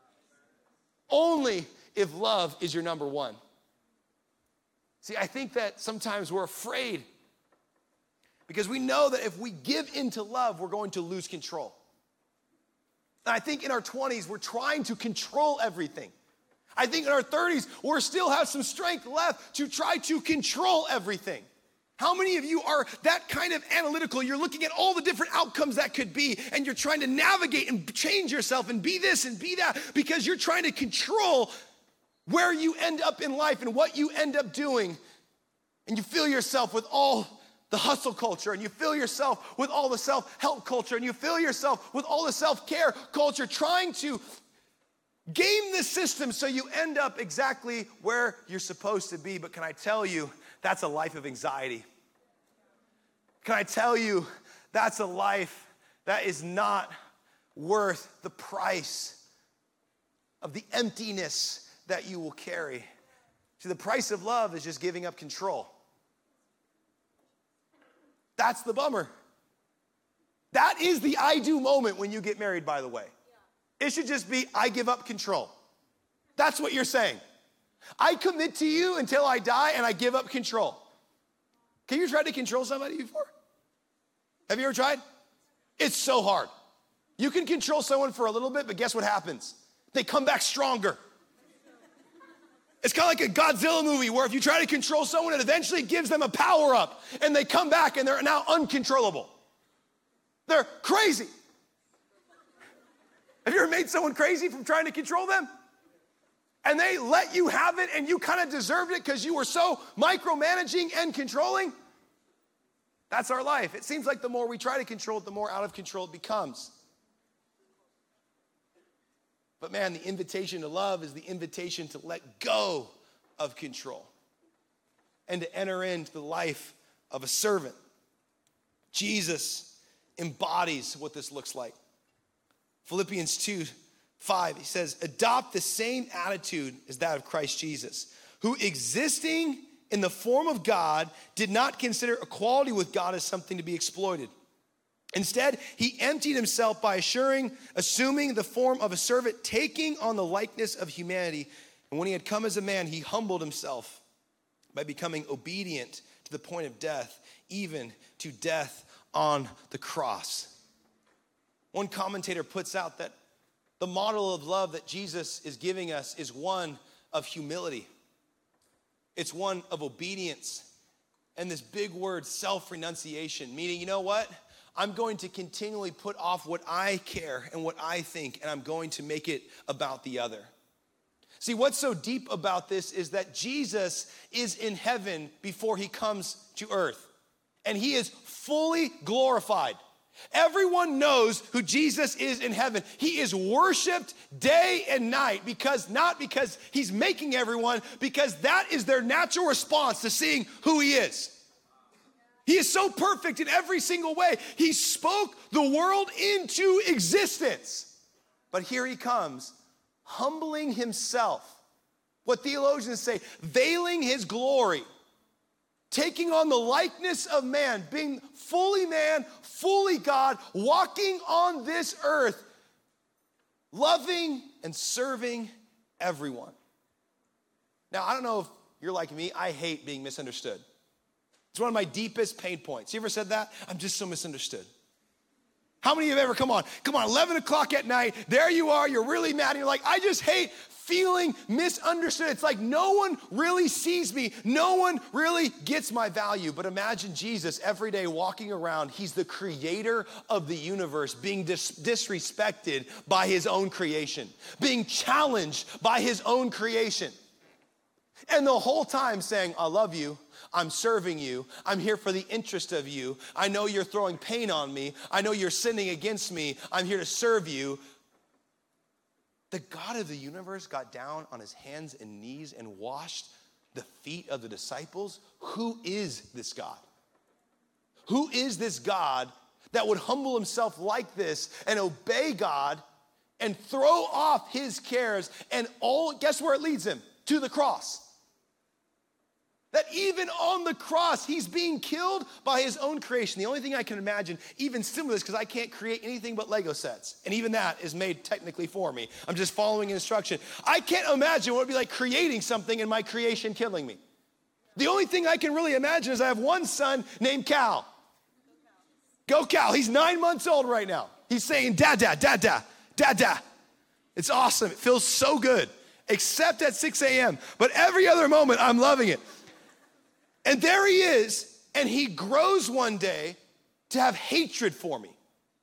Only if love is your number one. See, I think that sometimes we're afraid because we know that if we give into love, we're going to lose control. And I think in our twenties, we're trying to control everything. I think in our thirties, we still have some strength left to try to control everything. How many of you are that kind of analytical? You're looking at all the different outcomes that could be, and you're trying to navigate and change yourself and be this and be that because you're trying to control where you end up in life and what you end up doing. And you fill yourself with all the hustle culture, and you fill yourself with all the self-help culture, and you fill yourself with all the self-care culture, trying to game the system so you end up exactly where you're supposed to be. But can I tell you, that's a life of anxiety. Can I tell you, that's a life that is not worth the price of the emptiness that you will carry. See, the price of love is just giving up control. That's the bummer. That is the I do moment when you get married, by the way. It should just be, I give up control. That's what you're saying. I commit to you until I die and I give up control. Can you try to control somebody before? Have you ever tried? It's so hard. You can control someone for a little bit, but guess what happens? They come back stronger. It's kind of like a Godzilla movie where if you try to control someone, it eventually gives them a power up and they come back and they're now uncontrollable. They're crazy. Have you ever made someone crazy from trying to control them? And they let you have it and you kind of deserved it because you were so micromanaging and controlling? That's our life. It seems like the more we try to control it, the more out of control it becomes. But man, the invitation to love is the invitation to let go of control and to enter into the life of a servant. Jesus embodies what this looks like. Philippians two five, he says, adopt the same attitude as that of Christ Jesus, who existing in the form of God did not consider equality with God as something to be exploited. Instead, he emptied himself by assuring, assuming the form of a servant, taking on the likeness of humanity. And when he had come as a man, he humbled himself by becoming obedient to the point of death, even to death on the cross. One commentator puts out that the model of love that Jesus is giving us is one of humility. It's one of obedience. And this big word, self-renunciation, meaning, you know what? I'm going to continually put off what I care and what I think, and I'm going to make it about the other. See, what's so deep about this is that Jesus is in heaven before he comes to earth, and he is fully glorified. Everyone knows who Jesus is in heaven. He is worshiped day and night because not because he's making everyone, because that is their natural response to seeing who he is. He is so perfect in every single way. He spoke the world into existence. But here he comes, humbling himself. What theologians say, veiling his glory, taking on the likeness of man, being fully man, fully God, walking on this earth, loving and serving everyone. Now, I don't know if you're like me, I hate being misunderstood. It's one of my deepest pain points. You ever said that? I'm just so misunderstood. How many of you have ever, come on, come on, eleven o'clock at night, there you are, you're really mad, and you're like, I just hate feeling misunderstood. It's like no one really sees me. No one really gets my value. But imagine Jesus every day walking around. He's the creator of the universe, being dis- disrespected by his own creation, being challenged by his own creation. And the whole time saying, I love you. I'm serving you. I'm here for the interest of you. I know you're throwing pain on me. I know you're sinning against me. I'm here to serve you. The God of the universe got down on his hands and knees and washed the feet of the disciples. Who is this God? Who is this God that would humble himself like this and obey God and throw off his cares and all, guess where it leads him? To the cross. That even on the cross, he's being killed by his own creation. The only thing I can imagine, even similar, is because I can't create anything but Lego sets. And even that is made technically for me. I'm just following instruction. I can't imagine what it would be like creating something and my creation killing me. The only thing I can really imagine is I have one son named Cal. Go Cal. He's nine months old right now. He's saying, Dada, Dada, Dada. It's awesome. It feels so good, except at six a.m. But every other moment, I'm loving it. And there he is And he grows one day to have hatred for me.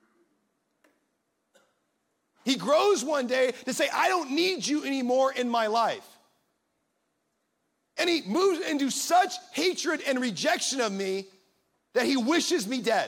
He grows one day to say, I don't need you anymore in my life. And he moves into such hatred and rejection of me that he wishes me dead.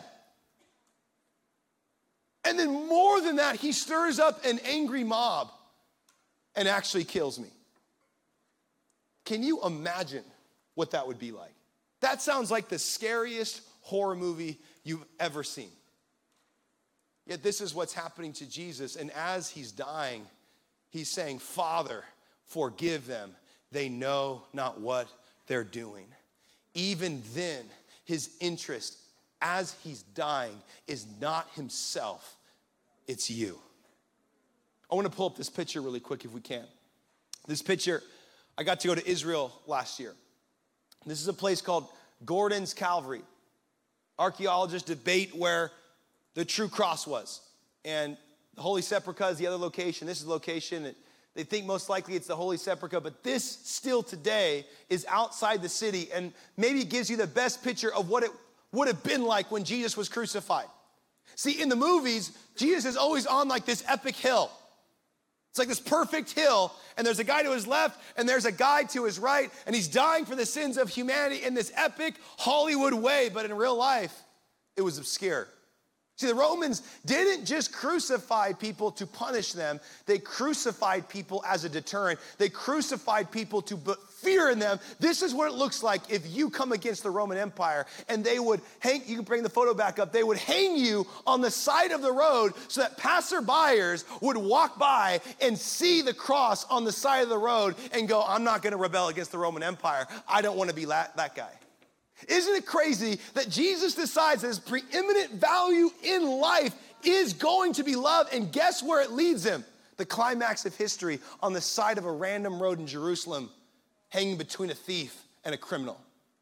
And then more than that, he stirs up an angry mob and actually kills me. Can you imagine what that would be like? That sounds like the scariest horror movie you've ever seen. Yet this is what's happening to Jesus. And as he's dying, he's saying, Father, forgive them. They know not what they're doing. Even then, his interest as he's dying is not himself, it's you. I want to pull up this picture really quick if we can. This picture, I got to go to Israel last year. This is a place called Gordon's Calvary. Archaeologists debate where the true cross was. And the Holy Sepulchre is the other location. This is the location that they think most likely it's the Holy Sepulchre, but this still today is outside the city and maybe gives you the best picture of what it would have been like when Jesus was crucified. See, in the movies, Jesus is always on like this epic hill. It's like this perfect hill, and there's a guy to his left, and there's a guy to his right, and he's dying for the sins of humanity in this epic Hollywood way, but in real life, it was obscure. See, the Romans didn't just crucify people to punish them. They crucified people as a deterrent. They crucified people to put fear in them. This is what it looks like if you come against the Roman Empire. And they would hang, you can bring the photo back up, they would hang you on the side of the road so that passerbyers would walk by and see the cross on the side of the road and go, I'm not gonna rebel against the Roman Empire. I don't wanna be that, that guy. Isn't it crazy that Jesus decides that his preeminent value in life is going to be love, and guess where it leads him? The climax of history on the side of a random road in Jerusalem, hanging between a thief and a criminal.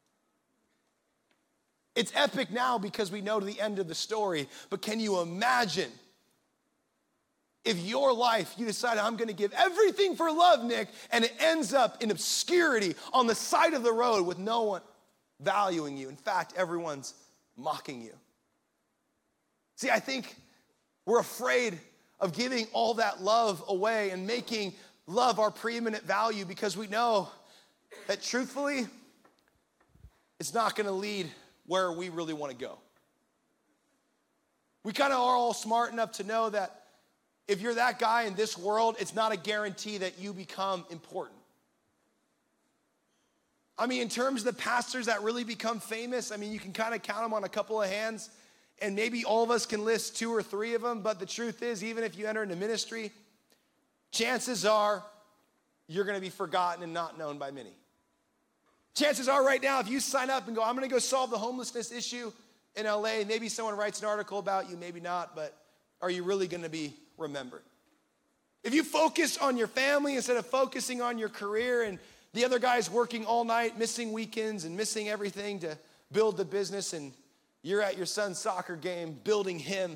It's epic now because we know the end of the story, but can you imagine if your life, you decide, I'm gonna give everything for love, Nick, and it ends up in obscurity on the side of the road with no one valuing you. In fact, everyone's mocking you. See, I think we're afraid of giving all that love away and making love our preeminent value because we know that truthfully, it's not gonna lead where we really wanna go. We kind of are all smart enough to know that if you're that guy in this world, it's not a guarantee that you become important. I mean, in terms of the pastors that really become famous, I mean, you can kind of count them on a couple of hands, and maybe all of us can list two or three of them, but the truth is, even if you enter into ministry, chances are you're gonna be forgotten and not known by many. Chances are right now, if you sign up and go, I'm gonna go solve the homelessness issue in L A, maybe someone writes an article about you, maybe not, but are you really gonna be remembered? If you focus on your family instead of focusing on your career, and the other guy's working all night, missing weekends and missing everything to build the business, and you're at your son's soccer game building him,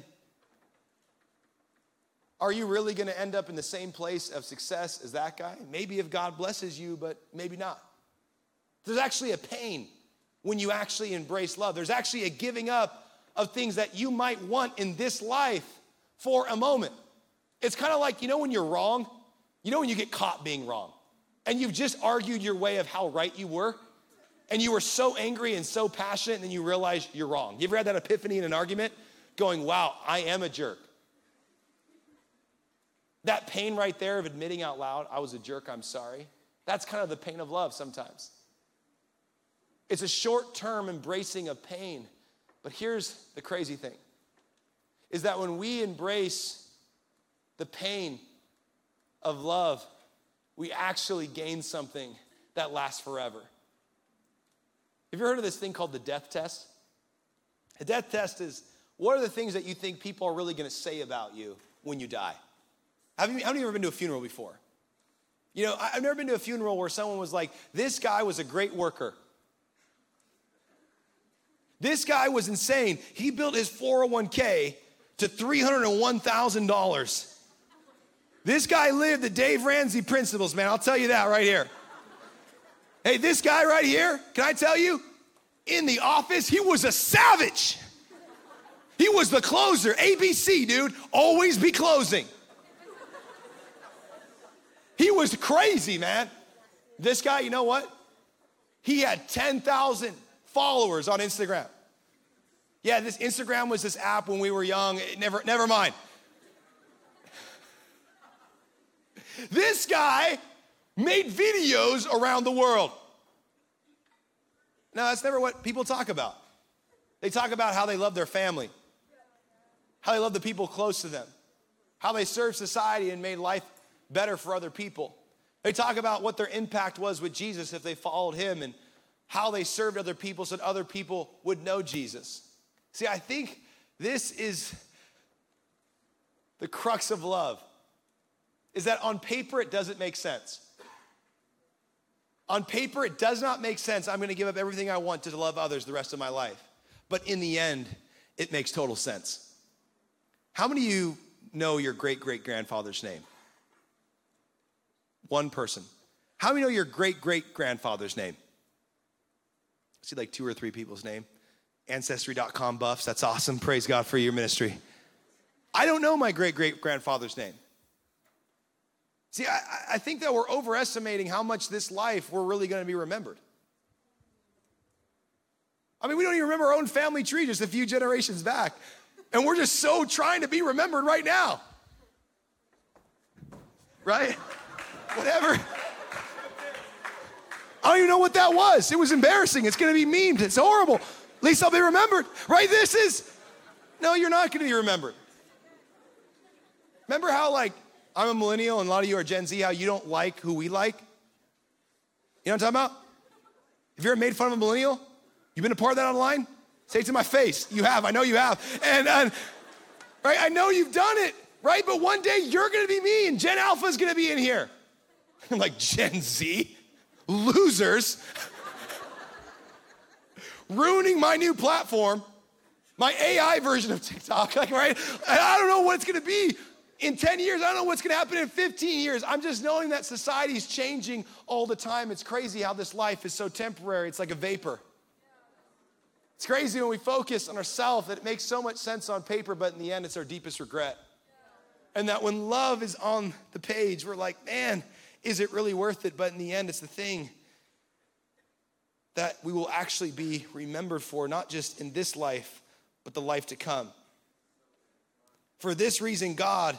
are you really gonna end up in the same place of success as that guy? Maybe if God blesses you, but maybe not. There's actually a pain when you actually embrace love. There's actually a giving up of things that you might want in this life for a moment. It's kind of like, you know when you're wrong? You know when you get caught being wrong? And you've just argued your way of how right you were, and you were so angry and so passionate, and then you realize you're wrong. You ever had that epiphany in an argument? Going, wow, I am a jerk. That pain right there of admitting out loud, I was a jerk, I'm sorry. That's kind of the pain of love sometimes. It's a short-term embracing of pain. But here's the crazy thing, is that when we embrace the pain of love, we actually gain something that lasts forever. Have you heard of this thing called the death test? The death test is, what are the things that you think people are really gonna say about you when you die? Have you, how many of you ever been to a funeral before? You know, I've never been to a funeral where someone was like, this guy was a great worker. This guy was insane. He built his four oh one k to three hundred one thousand dollars. This guy lived the Dave Ramsey principles, man. I'll tell you that right here. Hey, this guy right here, can I tell you? in the office, he was a savage. He was the closer. A B C, dude. Always be closing. He was crazy, man. This guy, you know what? He had ten thousand followers on Instagram. Yeah, this Instagram was this app when we were young. It never, never mind. This guy made videos around the world. Now, that's never what people talk about. They talk about how they love their family, how they love the people close to them, how they served society and made life better for other people. They talk about what their impact was with Jesus if they followed him and how they served other people so that other people would know Jesus. See, I think this is the crux of love, is that on paper it doesn't make sense. On paper it does not make sense. I'm going to give up everything I want to love others the rest of my life. But in the end, it makes total sense. How many of you know your great-great-grandfather's name? One person. How many know your great-great-grandfather's name? I see like two or three people's name. Ancestry dot com buffs, that's awesome. Praise God for your ministry. I don't know my great-great-grandfather's name. See, I, I think that we're overestimating how much this life we're really going to be remembered. I mean, we don't even remember our own family tree just a few generations back. And we're just so trying to be remembered right now. Right? Whatever. I don't even know what that was. It was embarrassing. It's going to be memed. It's horrible. At least I'll be remembered. Right? This is, no, you're not going to be remembered. Remember how, like, I'm a millennial and a lot of you are Gen Z, how you don't like who we like? You know what I'm talking about? Have you ever made fun of a millennial? You've been a part of that online? Say it to my face. You have. I know you have. And, and right, I know you've done it, right? But one day you're going to be me and Gen Alpha is going to be in here. I'm like, Gen Z? Losers. Ruining my new platform, my A I version of TikTok, like, right? I don't know what it's going to be in ten years. I don't know what's going to happen in fifteen years. I'm just knowing that society is changing all the time. It's crazy how this life is so temporary. It's like a vapor. It's crazy when we focus on ourselves that it makes so much sense on paper, but in the end, it's our deepest regret. And that when love is on the page, we're like, man, is it really worth it? But in the end, it's the thing that we will actually be remembered for, not just in this life, but the life to come. For this reason, God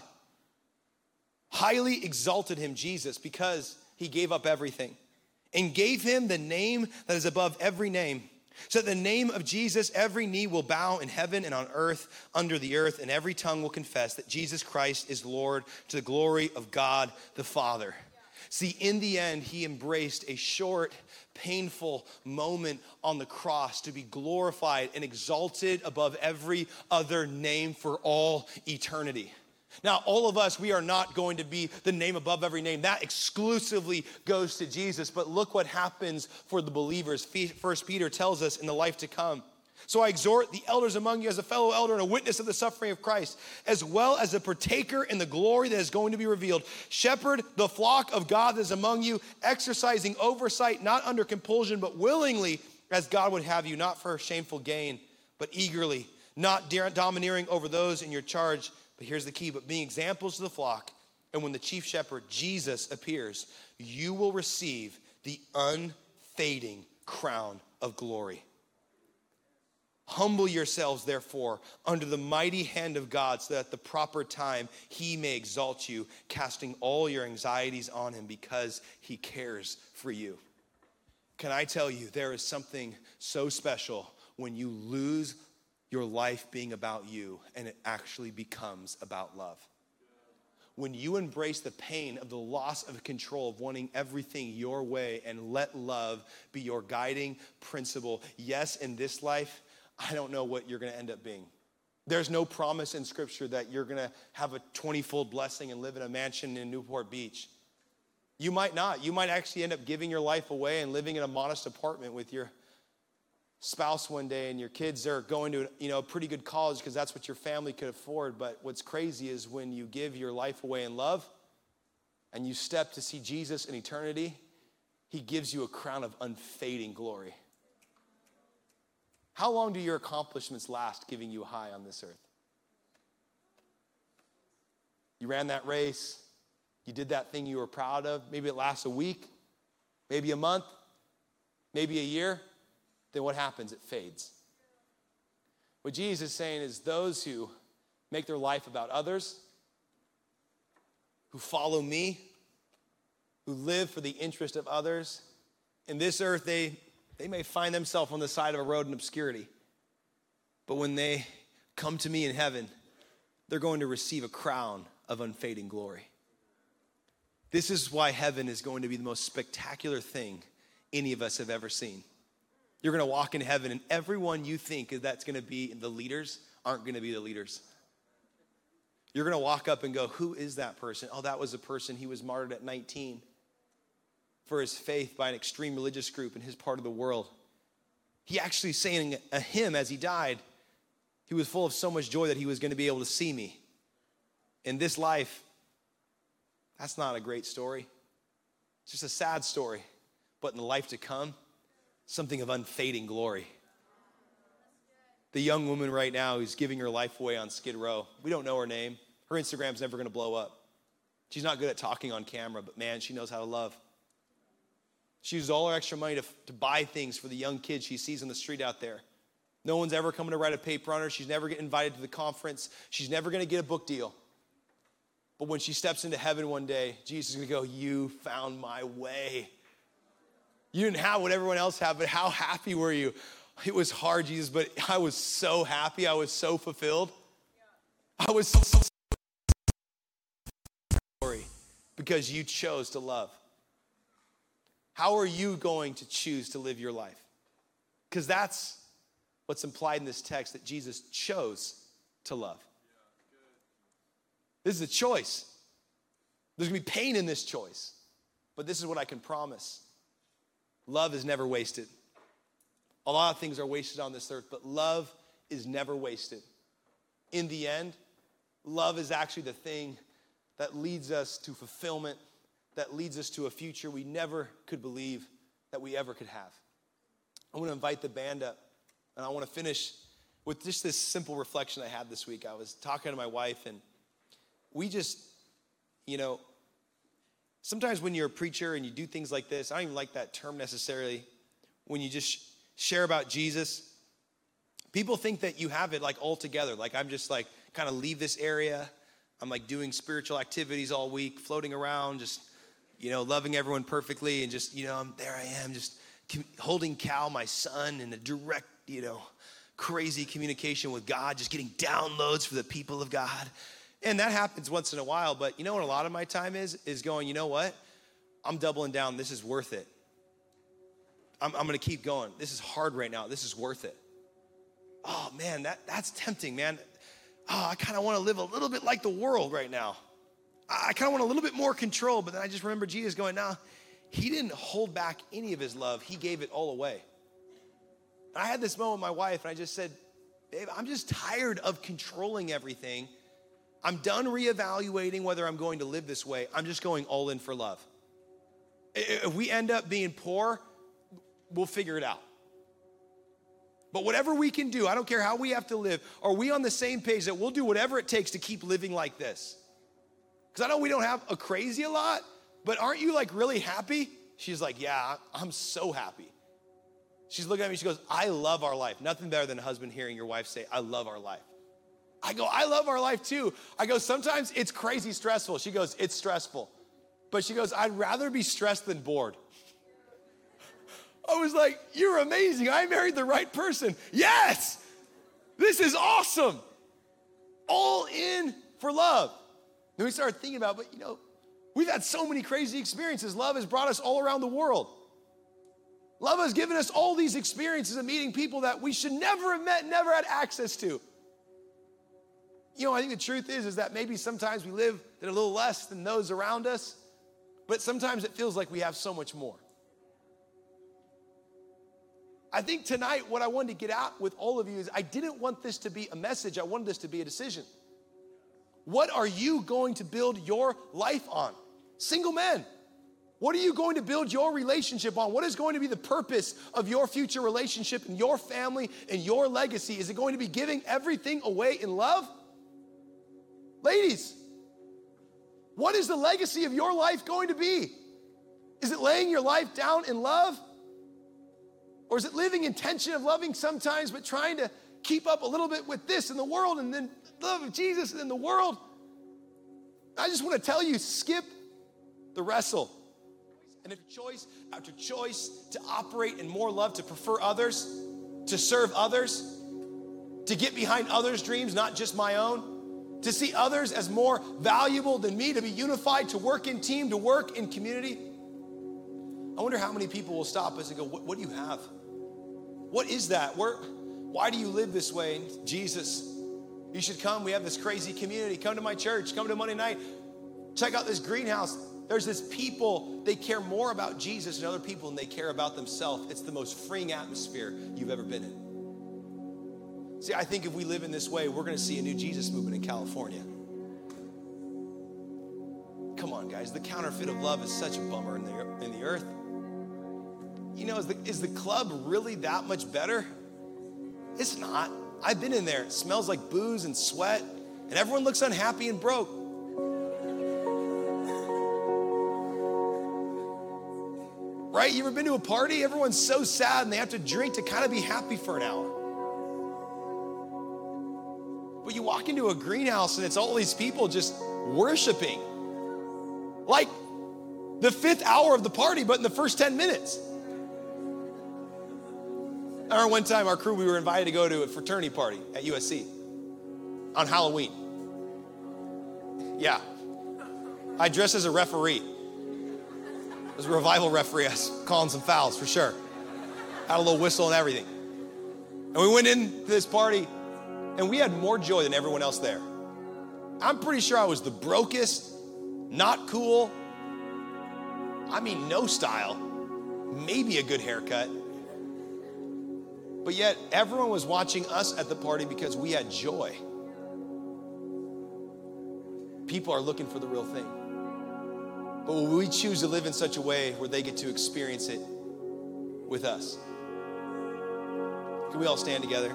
highly exalted him, Jesus, because he gave up everything and gave him the name that is above every name. So that the name of Jesus, every knee will bow in heaven and on earth, under the earth, and every tongue will confess that Jesus Christ is Lord, to the glory of God the Father. See, in the end, he embraced a short, painful moment on the cross to be glorified and exalted above every other name for all eternity. Now, all of us, we are not going to be the name above every name. That exclusively goes to Jesus. But look what happens for the believers. First Peter tells us in the life to come. So I exhort the elders among you as a fellow elder and a witness of the suffering of Christ, as well as a partaker in the glory that is going to be revealed. Shepherd the flock of God that is among you, exercising oversight, not under compulsion, but willingly, as God would have you, not for shameful gain, but eagerly, not domineering over those in your charge. But here's the key, but being examples to the flock. And when the chief shepherd, Jesus, appears, you will receive the unfading crown of glory. Humble yourselves, therefore, under the mighty hand of God, so that at the proper time he may exalt you, casting all your anxieties on him because he cares for you. Can I tell you, there is something so special when you lose your life being about you and it actually becomes about love. When you embrace the pain of the loss of control of wanting everything your way and let love be your guiding principle. Yes, in this life, I don't know what you're going to end up being. There's no promise in Scripture that you're going to have a twenty-fold blessing and live in a mansion in Newport Beach. You might not. You might actually end up giving your life away and living in a modest apartment with your spouse one day, and your kids are going to, you know, a pretty good college because that's what your family could afford. But what's crazy is when you give your life away in love and you step to see Jesus in eternity, he gives you a crown of unfading glory. How long do your accomplishments last giving you a high on this earth? You ran that race. You did that thing you were proud of. Maybe it lasts a week, maybe a month, maybe a year. Then what happens? It fades. What Jesus is saying is those who make their life about others, who follow me, who live for the interest of others, in this earth, they, they may find themselves on the side of a road in obscurity. But when they come to me in heaven, they're going to receive a crown of unfading glory. This is why heaven is going to be the most spectacular thing any of us have ever seen. You're going to walk in heaven, and everyone you think that's going to be the leaders aren't going to be the leaders. You're going to walk up and go, who is that person? Oh, that was a person, he was martyred at nineteen for his faith by an extreme religious group in his part of the world. He actually sang a hymn as he died. He was full of so much joy that he was going to be able to see me. In this life, that's not a great story. It's just a sad story. But in the life to come, something of unfading glory. The young woman right now who's giving her life away on Skid Row, we don't know her name. Her Instagram's never going to blow up. She's not good at talking on camera, but man, she knows how to love. She uses all her extra money to, to buy things for the young kids she sees on the street out there. No one's ever coming to write a paper on her. She's never getting invited to the conference. She's never going to get a book deal. But when she steps into heaven one day, Jesus is going to go, you found my way. You didn't have what everyone else had, but how happy were you? It was hard, Jesus, but I was so happy. I was so fulfilled. I was so sorry because you chose to love. How are you going to choose to live your life? Because that's what's implied in this text, that Jesus chose to love. This is a choice. There's going to be pain in this choice. But this is what I can promise. Love is never wasted. A lot of things are wasted on this earth, but love is never wasted. In the end, love is actually the thing that leads us to fulfillment, that leads us to a future we never could believe that we ever could have. I want to invite the band up, and I want to finish with just this simple reflection I had this week. I was talking to my wife, and we just, you know, sometimes when you're a preacher and you do things like this, I don't even like that term necessarily, when you just share about Jesus, people think that you have it like all together. Like I'm just like kind of leave this area. I'm like doing spiritual activities all week, floating around, just, you know, loving everyone perfectly. And just, you know, I'm, there I am just holding Cal, my son, in a direct, you know, crazy communication with God, just getting downloads for the people of God. And that happens once in a while, but you know what a lot of my time is? Is going, you know what? I'm doubling down. This is worth it. I'm, I'm going to keep going. This is hard right now. This is worth it. Oh, man, that, that's tempting, man. Oh, I kind of want to live a little bit like the world right now. I, I kind of want a little bit more control, but then I just remember Jesus going, no, he didn't hold back any of his love. He gave it all away. And I had this moment with my wife, and I just said, babe, I'm just tired of controlling everything. I'm done reevaluating whether I'm going to live this way. I'm just going all in for love. If we end up being poor, we'll figure it out. But whatever we can do, I don't care how we have to live, are we on the same page that we'll do whatever it takes to keep living like this? Because I know we don't have a crazy a lot, but aren't you like really happy? She's like, yeah, I'm so happy. She's looking at me, she goes, I love our life. Nothing better than a husband hearing your wife say, I love our life. I go, I love our life too. I go, sometimes it's crazy stressful. She goes, it's stressful. But she goes, I'd rather be stressed than bored. I was like, you're amazing. I married the right person. Yes, this is awesome. All in for love. Then we started thinking about, but you know, we've had so many crazy experiences. Love has brought us all around the world. Love has given us all these experiences of meeting people that we should never have met, never had access to. You know, I think the truth is, is that maybe sometimes we live a little less than those around us, but sometimes it feels like we have so much more. I think tonight what I wanted to get out with all of you is I didn't want this to be a message. I wanted this to be a decision. What are you going to build your life on? Single men, What are you going to build your relationship on? What is going to be the purpose of your future relationship and your family and your legacy? Is it going to be giving everything away in love? Ladies, what is the legacy of your life going to be? Is it laying your life down in love? Or is it living in tension of loving sometimes, but trying to keep up a little bit with this in the world and then love of Jesus in the world? I just want to tell you, skip the wrestle. And if choice after choice to operate in more love, to prefer others, to serve others, to get behind others' dreams, not just my own, to see others as more valuable than me, to be unified, to work in team, to work in community. I wonder how many people will stop us and go, what, what do you have? What is that? Where, why do you live this way? And Jesus, you should come. We have this crazy community. Come to my church. Come to Monday night. Check out this greenhouse. There's this people, they care more about Jesus and other people than they care about themselves. It's the most freeing atmosphere you've ever been in. See, I think if we live in this way, we're going to see a new Jesus movement in California. Come on, guys. The counterfeit of love is such a bummer in the, in the earth. You know, is the, is the club really that much better? It's not. I've been in there. It smells like booze and sweat, and everyone looks unhappy and broke. Right? You ever been to a party? Everyone's so sad and they have to drink to kind of be happy for an hour. But you walk into a greenhouse and it's all these people just worshiping. Like the fifth hour of the party, but in the first ten minutes. I remember one time our crew, we were invited to go to a fraternity party at U S C on Halloween. Yeah. I dressed as a referee. I was a revival referee. I was calling some fouls for sure. Had a little whistle and everything. And we went into this party and we had more joy than everyone else there. I'm pretty sure I was the brokest, not cool. I mean, no style, maybe a good haircut. But yet everyone was watching us at the party because we had joy. People are looking for the real thing. But will we choose to live in such a way where they get to experience it with us? Can we all stand together?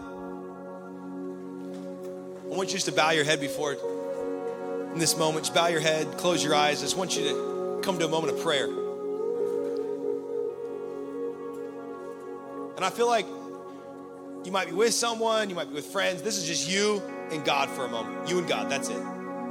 I want you just to bow your head before in this moment. Just bow your head, close your eyes. I just want you to come to a moment of prayer. And I feel like you might be with someone, you might be with friends. This is just you and God for a moment. You and God, that's it.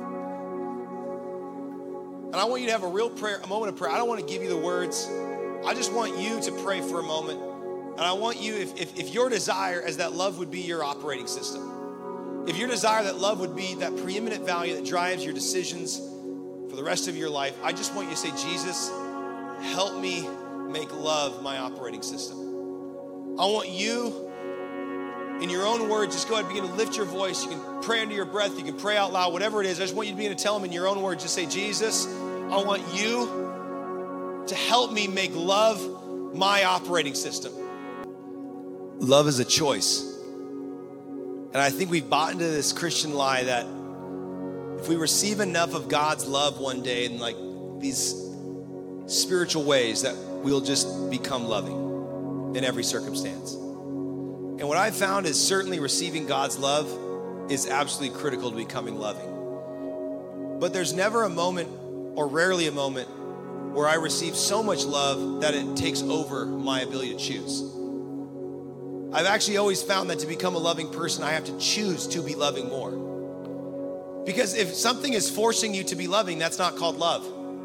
And I want you to have a real prayer, a moment of prayer. I don't want to give you the words. I just want you to pray for a moment. And I want you, if, if, if your desire is that love would be your operating system, if your desire that love would be that preeminent value that drives your decisions for the rest of your life, I just want you to say, Jesus, help me make love my operating system. I want you, in your own words, just go ahead and begin to lift your voice. You can pray under your breath. You can pray out loud, whatever it is. I just want you to begin to tell him in your own words. Just say, Jesus, I want you to help me make love my operating system. Love is a choice. And I think we've bought into this Christian lie that if we receive enough of God's love one day in like these spiritual ways, that we'll just become loving in every circumstance. And what I've found is certainly receiving God's love is absolutely critical to becoming loving. But there's never a moment, or rarely a moment, where I receive so much love that it takes over my ability to choose. I've actually always found that to become a loving person, I have to choose to be loving more. Because if something is forcing you to be loving, that's not called love.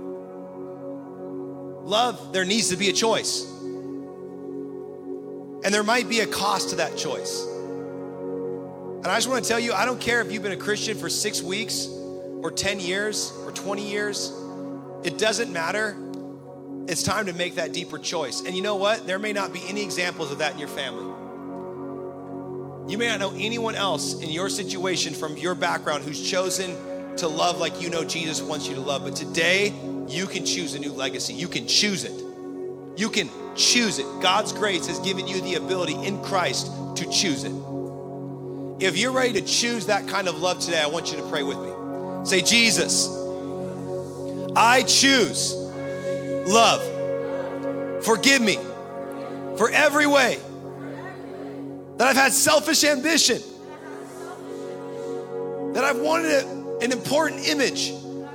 Love, there needs to be a choice. And there might be a cost to that choice. And I just want to tell you, I don't care if you've been a Christian for six weeks or ten years or twenty years. It doesn't matter. It's time to make that deeper choice. And you know what? There may not be any examples of that in your family. You may not know anyone else in your situation from your background who's chosen to love like you know Jesus wants you to love. But today, you can choose a new legacy. You can choose it. You can choose it. God's grace has given you the ability in Christ to choose it. If you're ready to choose that kind of love today, I want you to pray with me. Say, Jesus, I choose love. Forgive me for every way that I've had selfish ambition, that I've wanted a, an important image,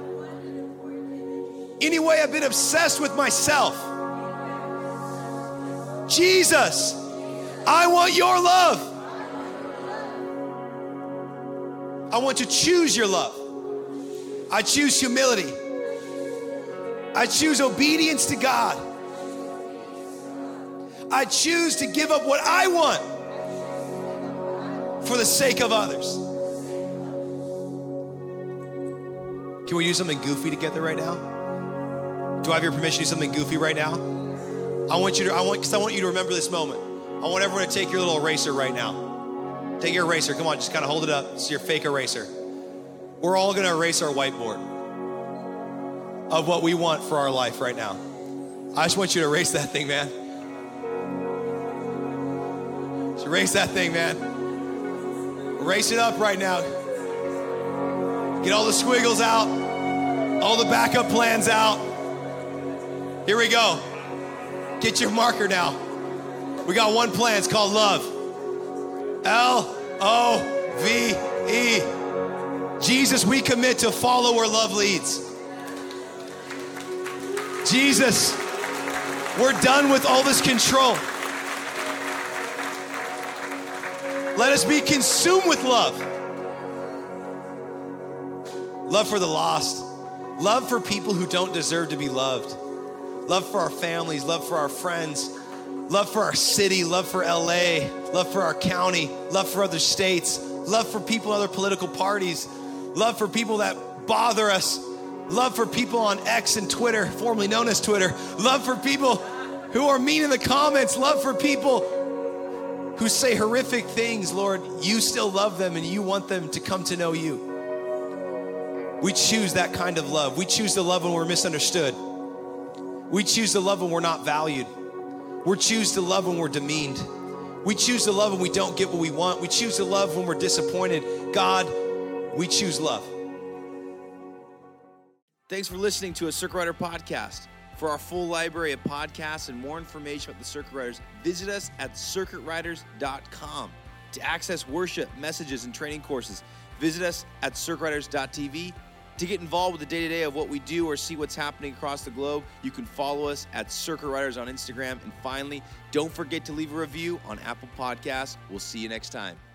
any way I've been obsessed with myself. Jesus, I want your love. I want to choose your love. I choose humility. I choose obedience to God. I choose to give up what I want for the sake of others. Can we do something goofy together right now? Do I have your permission to do something goofy right now? I want you to, I want, because I want you to remember this moment. I want everyone to take your little eraser right now. Take your eraser, come on, just kind of hold it up. It's your fake eraser. We're all gonna erase our whiteboard of what we want for our life right now. I just want you to erase that thing, man. Just erase that thing, man. Erase it up right now. Get all the squiggles out, all the backup plans out. Here we go. Get your marker now. We got one plan, it's called love. L O V E. Jesus, we commit to follow where love leads. Jesus, we're done with all this control. Let us be consumed with love. Love for the lost. Love for people who don't deserve to be loved. Love for our families, love for our friends, love for our city, love for L A, love for our county, love for other states, love for people in other political parties, love for people that bother us, love for people on X and Twitter, formerly known as Twitter, love for people who are mean in the comments, love for people who say horrific things. Lord, you still love them and you want them to come to know you. We choose that kind of love. We choose to love when we're misunderstood. We choose to love when we're not valued. We choose to love when we're demeaned. We choose to love when we don't get what we want. We choose to love when we're disappointed. God, we choose love. Thanks for listening to a Circuit Rider podcast. For our full library of podcasts and more information about the Circuit Riders, visit us at circuit riders dot com. To access worship, messages, and training courses, visit us at circuit riders dot t v. To get involved with the day-to-day of what we do or see what's happening across the globe, you can follow us at Circuit Riders on Instagram. And finally, don't forget to leave a review on Apple Podcasts. We'll see you next time.